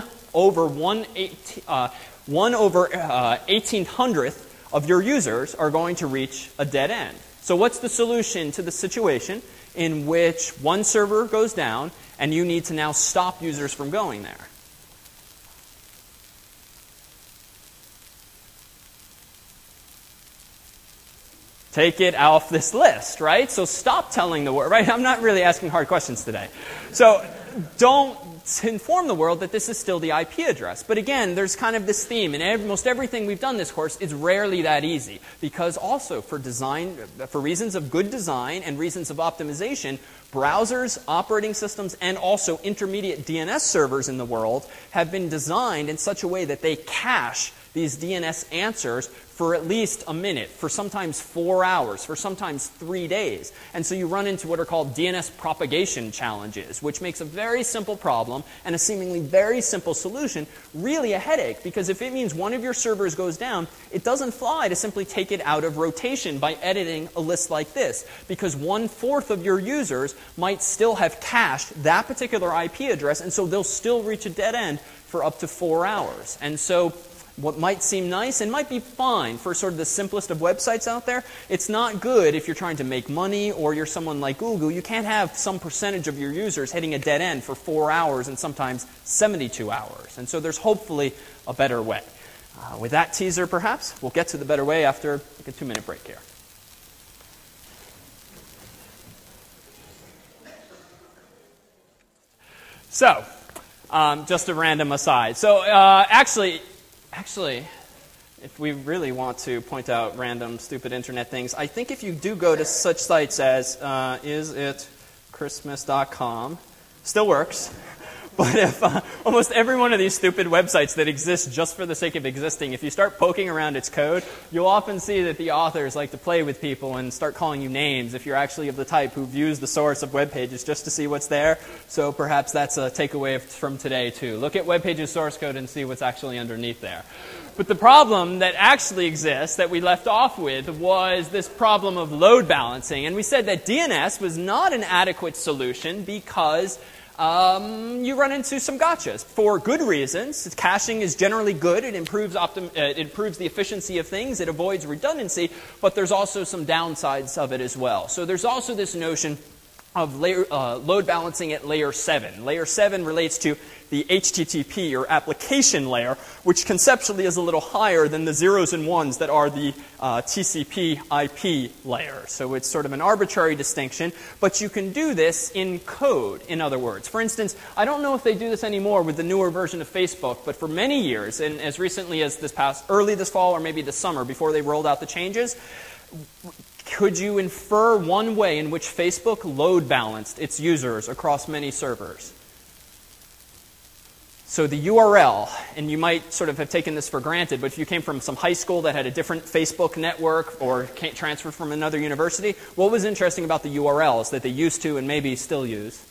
1/1800th of your users are going to reach a dead end. So what's the solution to the situation in which one server goes down and you need to now stop users from going there? Take it off this list, right? So stop telling the world, right? I'm not really asking hard questions today. So don't inform the world that this is still the IP address. But again, there's kind of this theme, and almost everything we've done this course is rarely that easy, because also for reasons of good design and reasons of optimization, browsers, operating systems, and also intermediate DNS servers in the world have been designed in such a way that they cache these DNS answers for at least a minute, for sometimes 4 hours, for sometimes 3 days. And so you run into what are called DNS propagation challenges, which makes a very simple problem and a seemingly very simple solution really a headache, because if it means one of your servers goes down, it doesn't fly to simply take it out of rotation by editing a list like this, because 1/4 of your users might still have cached that particular IP address, and so they'll still reach a dead end for up to 4 hours. And so what might seem nice and might be fine for sort of the simplest of websites out there, it's not good if you're trying to make money or you're someone like Google. You can't have some percentage of your users hitting a dead end for 4 hours and sometimes 72 hours. And so there's hopefully a better way. With that teaser, perhaps, we'll get to the better way after a 2-minute break here. So, just a random aside. So, actually, if we really want to point out random, stupid internet things, I think if you do go to such sites as isitchristmas.com, still works. But if almost every one of these stupid websites that exist just for the sake of existing, if you start poking around its code, you'll often see that the authors like to play with people and start calling you names if you're actually of the type who views the source of web pages just to see what's there. So perhaps that's a takeaway from today too. Look at web pages source code and see what's actually underneath there. But the problem that actually exists that we left off with was this problem of load balancing. And we said that DNS was not an adequate solution because you run into some gotchas for good reasons. Caching is generally good. It improves the efficiency of things. It avoids redundancy. But there's also some downsides of it as well. So there's also this notion of load balancing at layer 7. Layer 7 relates to the HTTP, or application layer, which conceptually is a little higher than the zeros and ones that are the TCP IP layer. So it's sort of an arbitrary distinction, but you can do this in code, in other words. For instance, I don't know if they do this anymore with the newer version of Facebook, but for many years, and as recently as early this fall or maybe this summer, before they rolled out the changes, could you infer one way in which Facebook load balanced its users across many servers? So the URL, and you might sort of have taken this for granted, but if you came from some high school that had a different Facebook network or transferred from another university, what was interesting about the URLs that they used to and maybe still use?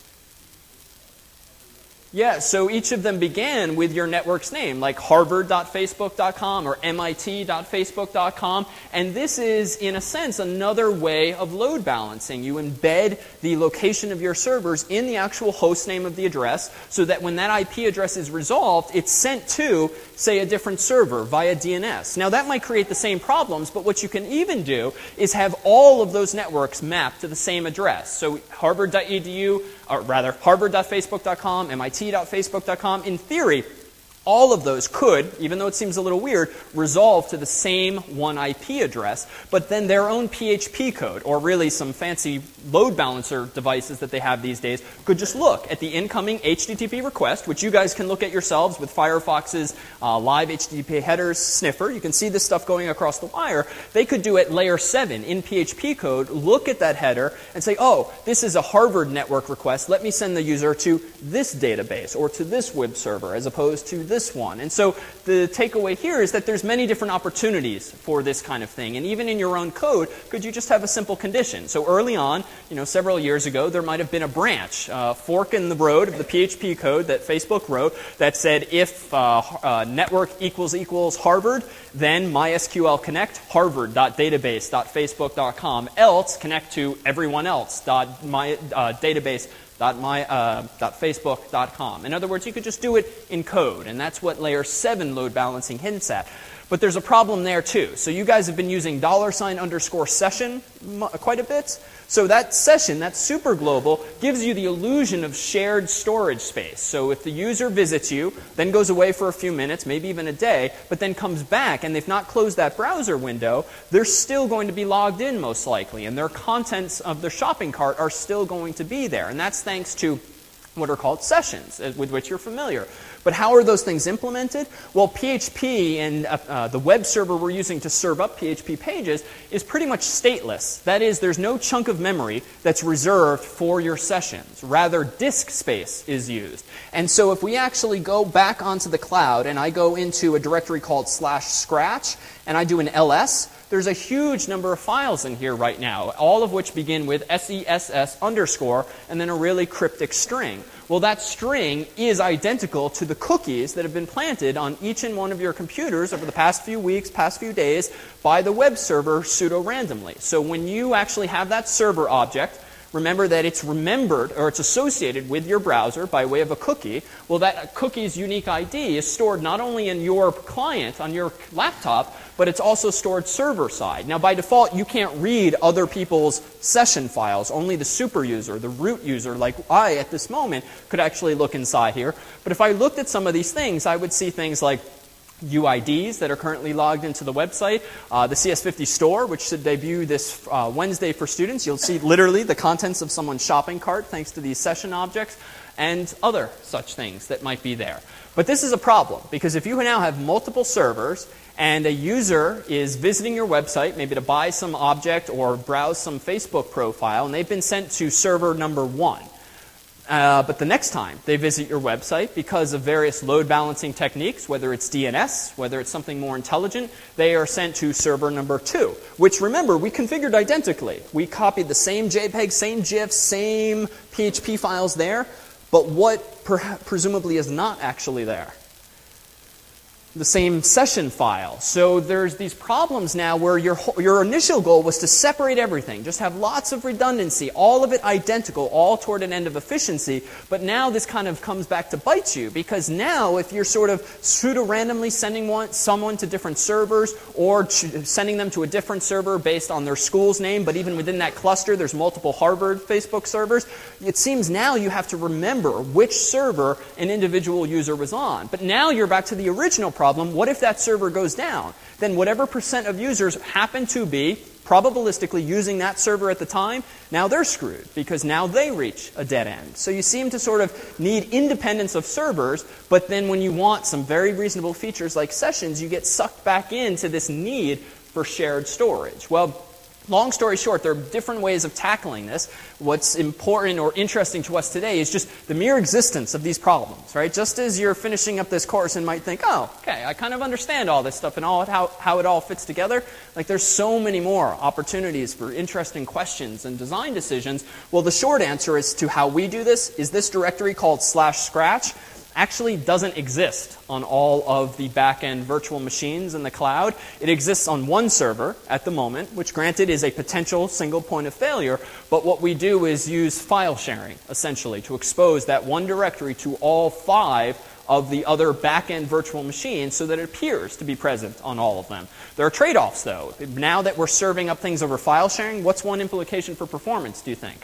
Yeah, so each of them began with your network's name, like harvard.facebook.com or mit.facebook.com. And this is, in a sense, another way of load balancing. You embed the location of your servers in the actual host name of the address so that when that IP address is resolved, it's sent to, say, a different server via DNS. Now, that might create the same problems, but what you can even do is have all of those networks mapped to the same address. So harvard.edu, or rather, harvard.facebook.com, mit.facebook.com, in theory, all of those could, even though it seems a little weird, resolve to the same one IP address, but then their own PHP code, or really some fancy load balancer devices that they have these days, could just look at the incoming HTTP request, which you guys can look at yourselves with Firefox's live HTTP headers sniffer. You can see this stuff going across the wire. They could do at layer 7 in PHP code, look at that header and say, oh, this is a Harvard network request. Let me send the user to this database or to this web server as opposed to this one. And so the takeaway here is that there's many different opportunities for this kind of thing. And even in your own code, could you just have a simple condition? So early on, several years ago, there might have been a branch, fork in the road of the PHP code that Facebook wrote that said if network equals Harvard, then MySQL connect harvard.database.facebook.com, else connect to everyone else database.facebook.com. In other words, you could just do it in code, and that's what layer 7 load balancing hints at. But there's a problem there too. So you guys have been using $_session quite a bit. So that session, that super global, gives you the illusion of shared storage space. So if the user visits you, then goes away for a few minutes, maybe even a day, but then comes back and they've not closed that browser window, they're still going to be logged in most likely, and their contents of their shopping cart are still going to be there. And that's thanks to what are called sessions, with which you're familiar. But how are those things implemented? Well, PHP and the web server we're using to serve up PHP pages is pretty much stateless. That is, there's no chunk of memory that's reserved for your sessions. Rather, disk space is used. And so if we actually go back onto the cloud and I go into a directory called /scratch and I do an ls, there's a huge number of files in here right now, all of which begin with SESS_ and then a really cryptic string. Well, that string is identical to the cookies that have been planted on each and one of your computers over the past few weeks, past few days, by the web server pseudo-randomly. So when you actually have that server object, remember that it's remembered, or it's associated with your browser by way of a cookie. Well, that cookie's unique ID is stored not only in your client, on your laptop, but it's also stored server side. Now, by default, you can't read other people's session files. Only the super user, the root user, like I at this moment, could actually look inside here. But if I looked at some of these things, I would see things like UIDs that are currently logged into the website, the CS50 store, which should debut this Wednesday for students. You'll see literally the contents of someone's shopping cart thanks to these session objects. and other such things that might be there. But this is a problem, because if you now have multiple servers and a user is visiting your website, maybe to buy some object or browse some Facebook profile, and they've been sent to server number 1. But the next time they visit your website, because of various load balancing techniques, whether it's DNS, whether it's something more intelligent, they are sent to server number 2, which, remember, we configured identically. We copied the same JPEG, same GIF, same PHP files there, but what presumably is not actually there? The same session file. So there's these problems now where your initial goal was to separate everything, just have lots of redundancy, all of it identical, all toward an end of efficiency. But now this kind of comes back to bite you, because now if you're sort of pseudo-randomly sending someone to different servers or sending them to a different server based on their school's name, but even within that cluster there's multiple Harvard Facebook servers, it seems now you have to remember which server an individual user was on. But now you're back to the original problem. What if that server goes down? Then whatever percent of users happen to be probabilistically using that server at the time, now they're screwed, because now they reach a dead end. So you seem to sort of need independence of servers, but then when you want some very reasonable features like sessions, you get sucked back into this need for shared storage. Well, long story short, there are different ways of tackling this. What's important or interesting to us today is just the mere existence of these problems, right? Just as you're finishing up this course and might think, oh, okay, I kind of understand all this stuff and how it all fits together. Like, there's so many more opportunities for interesting questions and design decisions. Well, the short answer as to how we do this is this directory called /scratch actually doesn't exist on all of the back-end virtual machines in the cloud. It exists on one server at the moment, which granted is a potential single point of failure, but what we do is use file sharing, essentially, to expose that one directory to all 5 of the other back-end virtual machines so that it appears to be present on all of them. There are trade-offs, though. Now that we're serving up things over file sharing, what's one implication for performance, do you think?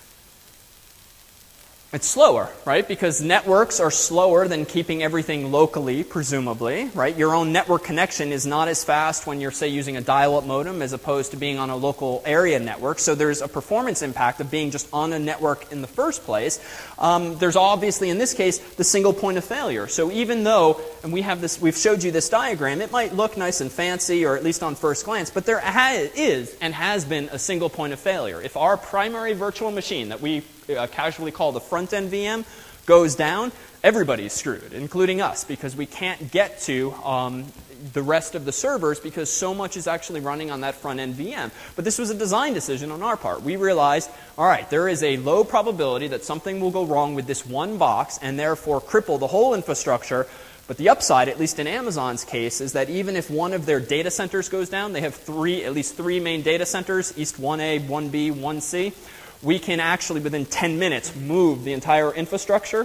It's slower, right? Because networks are slower than keeping everything locally, presumably, right? Your own network connection is not as fast when you're, say, using a dial-up modem as opposed to being on a local area network. So there's a performance impact of being just on a network in the first place. There's obviously, in this case, the single point of failure. So even though, and we've showed you this diagram, it might look nice and fancy, or at least on first glance, but there is and has been a single point of failure. If our primary virtual machine that we casually call the front-end VM goes down, everybody's screwed, including us, because we can't get to the rest of the servers because so much is actually running on that front-end VM. But this was a design decision on our part. We realized, all right, there is a low probability that something will go wrong with this one box and therefore cripple the whole infrastructure. But the upside, at least in Amazon's case, is that even if one of their data centers goes down, they have at least three main data centers, East 1A, 1B, 1C. We can actually, within 10 minutes, move the entire infrastructure,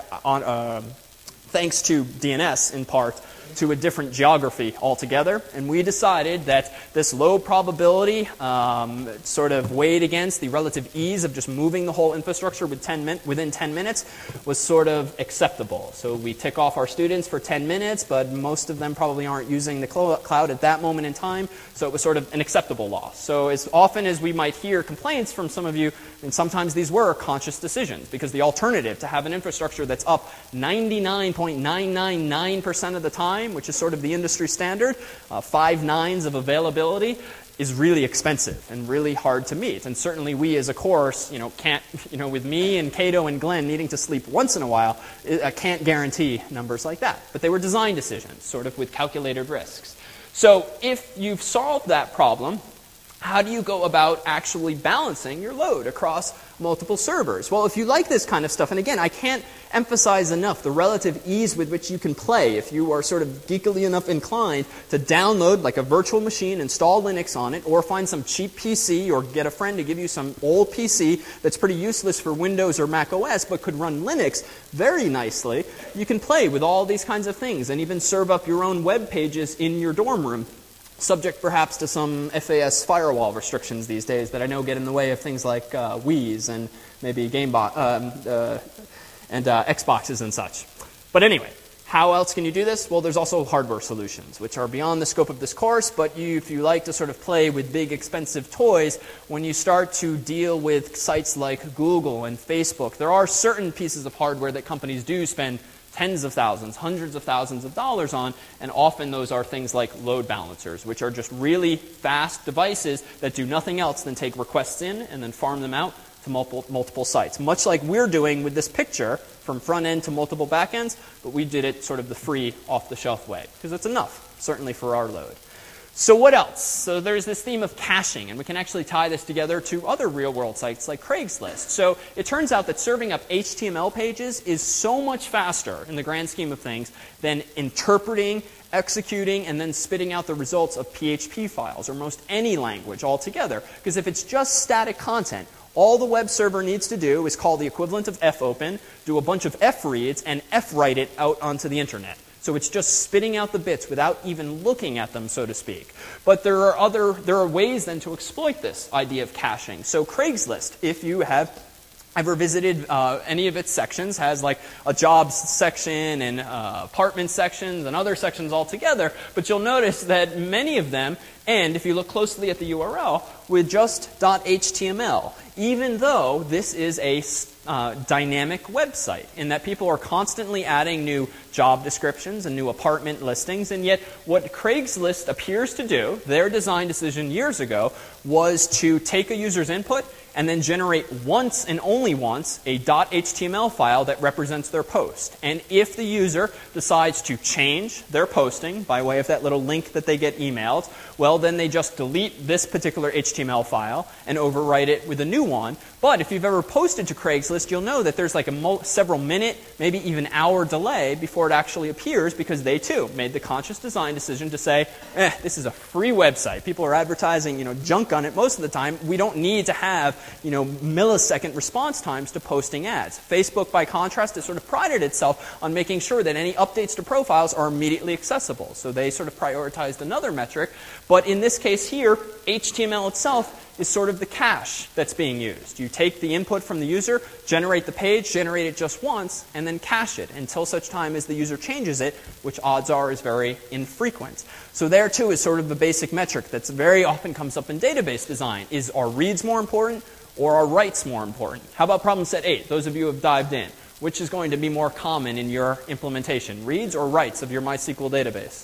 thanks to DNS in part, to a different geography altogether. And we decided that this low probability sort of weighed against the relative ease of just moving the whole infrastructure within 10 minutes was sort of acceptable. So we tick off our students for 10 minutes, but most of them probably aren't using the cloud at that moment in time, so it was sort of an acceptable loss. So as often as we might hear complaints from some of you, and sometimes these were conscious decisions, because the alternative to have an infrastructure that's up 99.999% of the time, which is sort of the industry standard, 5 nines of availability, is really expensive and really hard to meet. And certainly we as a course, can't, with me and Cato and Glenn needing to sleep once in a while, I can't guarantee numbers like that. But they were design decisions, sort of with calculated risks. So if you've solved that problem, how do you go about actually balancing your load across multiple servers? Well, if you like this kind of stuff, and again, I can't emphasize enough the relative ease with which you can play if you are sort of geekily enough inclined to download like a virtual machine, install Linux on it, or find some cheap PC, or get a friend to give you some old PC that's pretty useless for Windows or Mac OS, but could run Linux very nicely. You can play with all these kinds of things and even serve up your own web pages in your dorm room, subject perhaps to some FAS firewall restrictions these days that I know get in the way of things like Wii's and maybe and Xboxes and such. But anyway, How else can you do this? Well, there's also hardware solutions, which are beyond the scope of this course, but if you like to sort of play with big, expensive toys, when you start to deal with sites like Google and Facebook, there are certain pieces of hardware that companies do spend tens of thousands, hundreds of thousands of dollars on, and often those are things like load balancers, which are just really fast devices that do nothing else than take requests in and then farm them out to multiple sites. Much like we're doing with this picture, from front end to multiple back ends, but we did it sort of the free, off-the-shelf way, because it's enough, certainly for our load. So what else? So there's this theme of caching, and we can actually tie this together to other real-world sites like Craigslist. So it turns out that serving up HTML pages is so much faster in the grand scheme of things than interpreting, executing, and then spitting out the results of PHP files, or most any language altogether. Because if it's just static content, all the web server needs to do is call the equivalent of fopen, do a bunch of freads, and fwrite it out onto the internet. So it's just spitting out the bits without even looking at them, so to speak. But there are ways then to exploit this idea of caching. So Craigslist, if you have ever visited any of its sections, has like a jobs section and apartment sections and other sections altogether. But you'll notice that many of them end, if you look closely at the URL, with just .html, even though this is a dynamic website, in that people are constantly adding new job descriptions and new apartment listings. And yet what Craigslist appears to do, their design decision years ago, was to take a user's input and then generate once and only once a .html file that represents their post. And if the user decides to change their posting by way of that little link that they get emailed, well, then they just delete this particular HTML file and overwrite it with a new one. But if you've ever posted to Craigslist, you'll know that there's like a several minute, maybe even hour delay before it actually appears, because they too made the conscious design decision to say, this is a free website. People are advertising, junk on it most of the time. We don't need to have, millisecond response times to posting ads. Facebook, by contrast, has sort of prided itself on making sure that any updates to profiles are immediately accessible. So they sort of prioritized another metric. But in this case here, HTML itself is sort of the cache that's being used. You take the input from the user, generate the page, generate it just once, and then cache it until such time as the user changes it, which odds are is very infrequent. So there too is sort of the basic metric that very often comes up in database design. Are reads more important or are writes more important? How about problem set 8? Those of you who have dived in. Which is going to be more common in your implementation? Reads or writes of your MySQL database?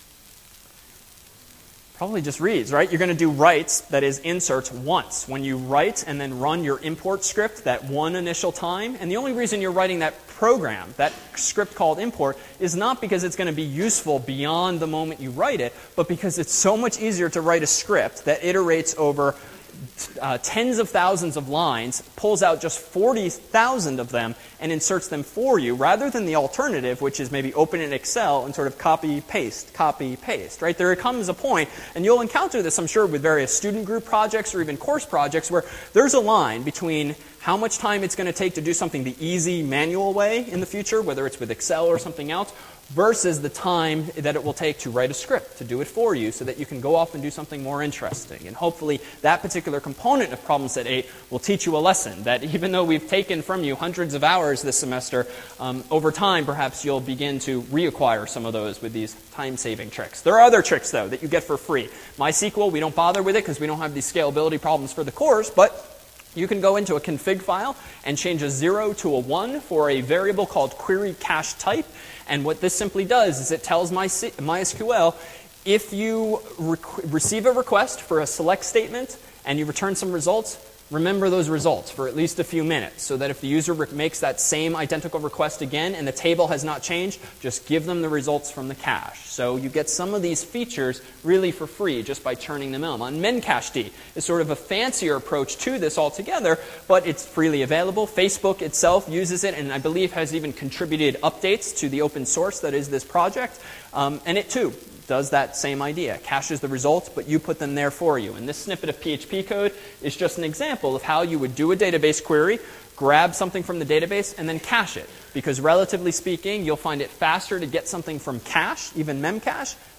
Probably just reads, right? You're going to do writes, that is inserts, once. When you write and then run your import script that one initial time. And the only reason you're writing that program, that script called import, is not because it's going to be useful beyond the moment you write it, but because it's so much easier to write a script that iterates over tens of thousands of lines, pulls out just 40,000 of them, and inserts them for you, rather than the alternative, which is maybe open in Excel and sort of copy, paste, right? There comes a point, and you'll encounter this, I'm sure, with various student group projects or even course projects, where there's a line between how much time it's going to take to do something the easy manual way in the future, whether it's with Excel or something else, versus the time that it will take to write a script, to do it for you, so that you can go off and do something more interesting. And hopefully that particular component of problem set 8 will teach you a lesson, that even though we've taken from you hundreds of hours this semester, over time perhaps you'll begin to reacquire some of those with these time-saving tricks. There are other tricks, though, that you get for free. MySQL, we don't bother with it because we don't have these scalability problems for the course, but you can go into a config file and change a 0 to a 1 for a variable called query cache type. And what this simply does is it tells MySQL, if you receive a request for a select statement and you return some results, remember those results for at least a few minutes, so that if the user makes that same identical request again and the table has not changed, just give them the results from the cache. So you get some of these features really for free just by turning them on. Memcached is sort of a fancier approach to this altogether, but it's freely available. Facebook itself uses it, and I believe has even contributed updates to the open source that is this project. And it too does that same idea. Caches the results, but you put them there for you. And this snippet of PHP code is just an example of how you would do a database query, grab something from the database, and then cache it. Because relatively speaking, you'll find it faster to get something from cache, even memcache,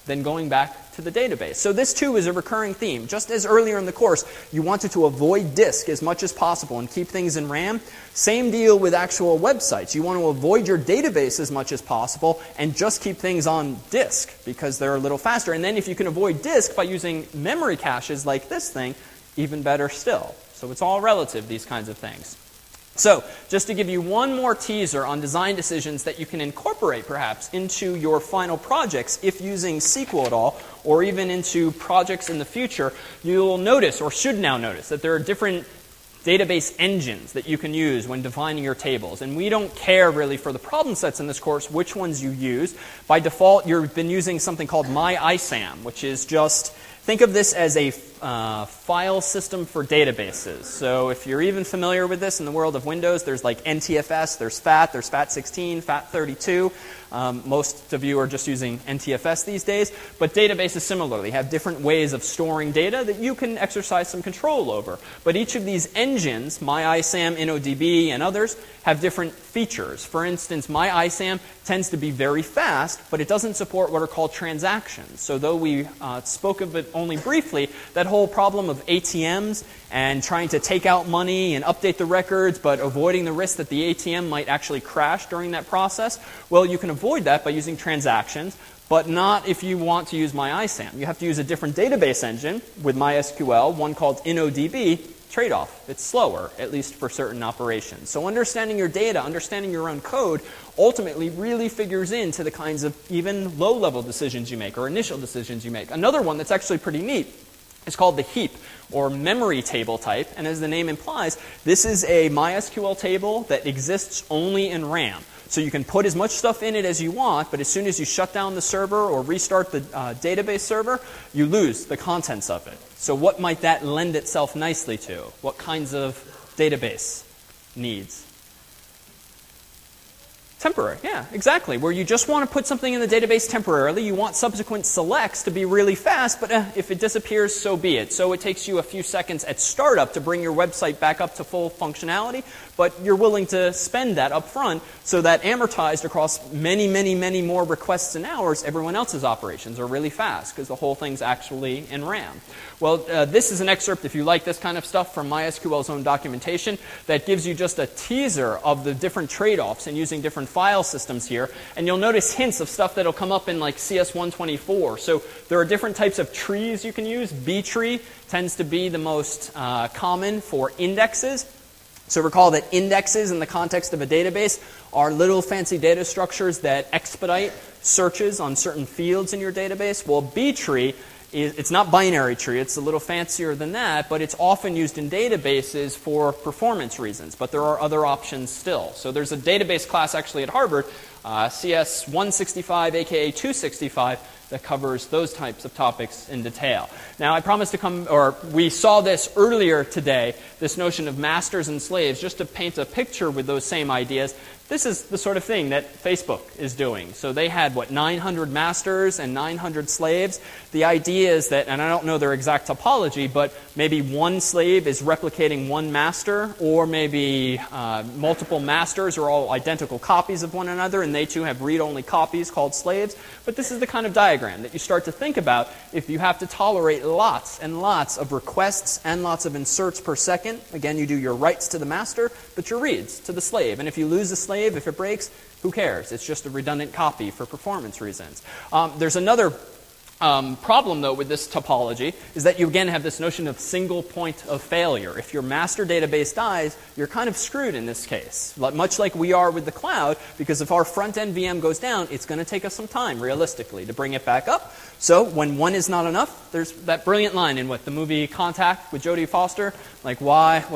than going back to the database. So this too is a recurring theme. Just as earlier in the course, you wanted to avoid disk as much as possible and keep things in RAM, same deal with actual websites. You want to avoid your database as much as possible and just keep things on disk because they're a little faster. And then if you can avoid disk by using memory caches like this thing, even better still. So it's all relative, these kinds of things. So, just to give you one more teaser on design decisions that you can incorporate, perhaps, into your final projects, if using SQL at all, or even into projects in the future, you'll notice, or should now notice, that there are different database engines that you can use when defining your tables. And we don't care, really, for the problem sets in this course, which ones you use. By default, you've been using something called MyISAM, which is just... think of this as a file system for databases. So if you're even familiar with this in the world of Windows, there's like NTFS, there's FAT16, FAT32. Most of you are just using NTFS these days. But databases similarly have different ways of storing data that you can exercise some control over. But each of these engines, MyISAM, InnoDB, and others, have different features. For instance, MyISAM tends to be very fast, but it doesn't support what are called transactions. So though we spoke of it only briefly, that whole problem of ATMs and trying to take out money and update the records, but avoiding the risk that the ATM might actually crash during that process, well, you can avoid that by using transactions, but not if you want to use MyISAM. You have to use a different database engine with MySQL, one called InnoDB. Trade-off. It's slower, at least for certain operations. So understanding your data, understanding your own code, ultimately really figures into the kinds of even low-level decisions you make or initial decisions you make. Another one that's actually pretty neat is called the heap, or memory table type. And as the name implies, this is a MySQL table that exists only in RAM. So you can put as much stuff in it as you want, but as soon as you shut down the server or restart the database server, you lose the contents of it. So what might that lend itself nicely to? What kinds of database needs? Temporary, yeah, exactly. Where you just want to put something in the database temporarily. You want subsequent selects to be really fast, but if it disappears, so be it. So it takes you a few seconds at startup to bring your website back up to full functionality, but you're willing to spend that up front so that amortized across many, many, many more requests and hours, everyone else's operations are really fast because the whole thing's actually in RAM. Well, this is an excerpt, if you like this kind of stuff, from MySQL's own documentation that gives you just a teaser of the different trade-offs in using different file systems here. And you'll notice hints of stuff that'll come up in like CS124. So there are different types of trees you can use. B-tree tends to be the most common for indexes. So recall that indexes in the context of a database are little fancy data structures that expedite searches on certain fields in your database. Well, B-tree, it's not binary tree, it's a little fancier than that, but it's often used in databases for performance reasons. But there are other options still. So there's a database class actually at Harvard, CS165, aka 265, that covers those types of topics in detail. Now, I promised to come, or we saw this earlier today, this notion of masters and slaves, just to paint a picture with those same ideas. This is the sort of thing that Facebook is doing. So they had, 900 masters and 900 slaves. The idea is that, and I don't know their exact topology, but maybe one slave is replicating one master, or maybe multiple masters are all identical copies of one another, and they too have read-only copies called slaves. But this is the kind of diagram that you start to think about if you have to tolerate lots and lots of requests and lots of inserts per second. Again, you do your writes to the master, but your reads to the slave. And if you lose the slave, if it breaks, who cares? It's just a redundant copy for performance reasons. There's another problem, though, with this topology, is that you again have this notion of single point of failure. If your master database dies, you're kind of screwed in this case, much like we are with the cloud, because if our front-end VM goes down, it's going to take us some time, realistically, to bring it back up. So when one is not enough, there's that brilliant line in the movie Contact with Jodie Foster, like why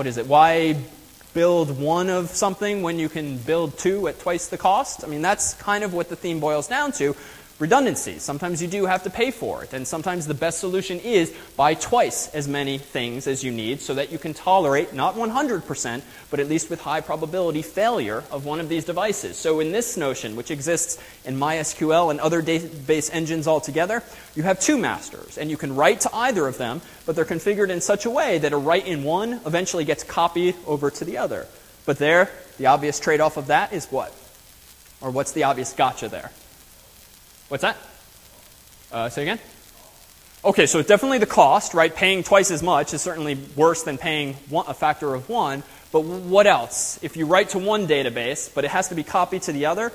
build one of something when you can build two at twice the cost? I mean, that's kind of what the theme boils down to. Redundancy. Sometimes you do have to pay for it, and sometimes the best solution is buy twice as many things as you need so that you can tolerate, not 100%, but at least with high probability, failure of one of these devices. So in this notion, which exists in MySQL and other database engines altogether, you have two masters, and you can write to either of them, but they're configured in such a way that a write in one eventually gets copied over to the other. But there, the obvious trade-off of that is what? Or what's the obvious gotcha there? What's that? Say again? Okay, so definitely the cost, right? Paying twice as much is certainly worse than paying a factor of 1. But what else? If you write to one database, but it has to be copied to the other,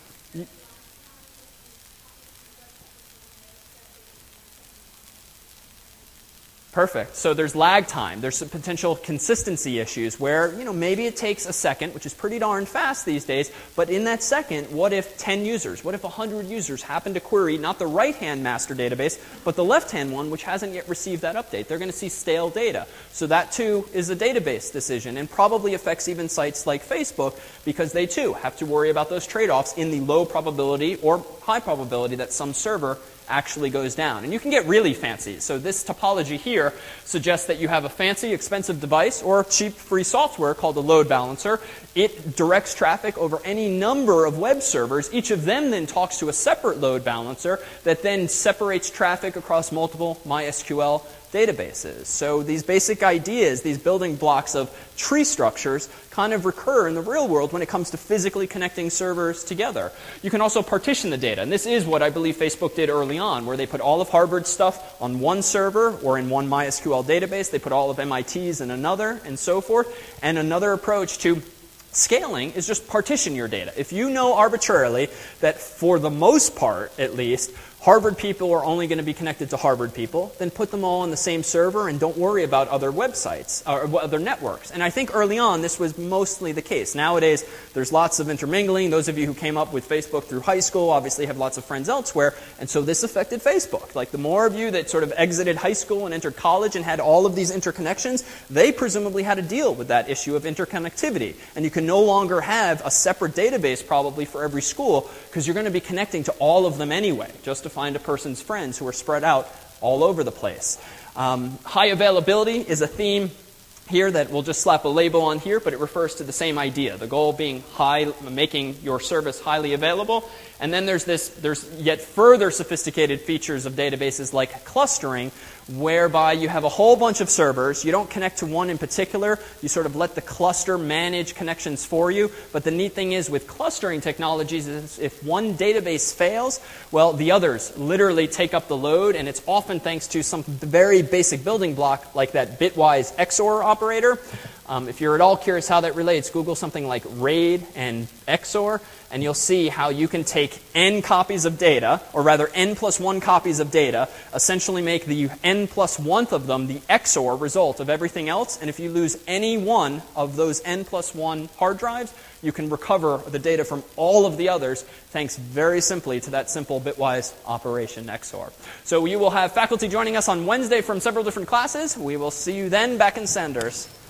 perfect. So there's lag time. There's some potential consistency issues where, maybe it takes a second, which is pretty darn fast these days, but in that second, what if 10 users, what if 100 users happen to query not the right-hand master database, but the left-hand one, which hasn't yet received that update? They're going to see stale data. So that, too, is a database decision and probably affects even sites like Facebook because they, too, have to worry about those trade-offs in the low probability or high probability that some server actually goes down. And you can get really fancy. So this topology here suggests that you have a fancy, expensive device or cheap free software called a load balancer. It directs traffic over any number of web servers. Each of them then talks to a separate load balancer that then separates traffic across multiple MySQL databases. So these basic ideas, these building blocks of tree structures, kind of recur in the real world when it comes to physically connecting servers together. You can also partition the data, and this is what I believe Facebook did early on, where they put all of Harvard's stuff on one server or in one MySQL database. They put all of MIT's in another, and so forth. And another approach to scaling is just partition your data. If you know arbitrarily that for the most part, at least, Harvard people are only going to be connected to Harvard people, then put them all on the same server and don't worry about other websites or other networks. And I think early on this was mostly the case. Nowadays, there's lots of intermingling. Those of you who came up with Facebook through high school obviously have lots of friends elsewhere, and so this affected Facebook. Like the more of you that sort of exited high school and entered college and had all of these interconnections, they presumably had to deal with that issue of interconnectivity. And you can no longer have a separate database probably for every school because you're going to be connecting to all of them anyway, just to find a person's friends who are spread out all over the place. High availability is a theme here that we'll just slap a label on here, but it refers to the same idea. The goal being making your service highly available. And then there's yet further sophisticated features of databases like clustering, whereby you have a whole bunch of servers. You don't connect to one in particular. You sort of let the cluster manage connections for you. But the neat thing is with clustering technologies is if one database fails, well, the others literally take up the load, and it's often thanks to some very basic building block like that bitwise XOR operator. If you're at all curious how that relates, Google something like RAID and XOR, and you'll see how you can take n copies of data, or rather n plus 1 copies of data, essentially make the n plus 1th of them the XOR result of everything else, and if you lose any one of those n plus 1 hard drives, you can recover the data from all of the others thanks very simply to that simple bitwise operation XOR. So you will have faculty joining us on Wednesday from several different classes. We will see you then back in Sanders.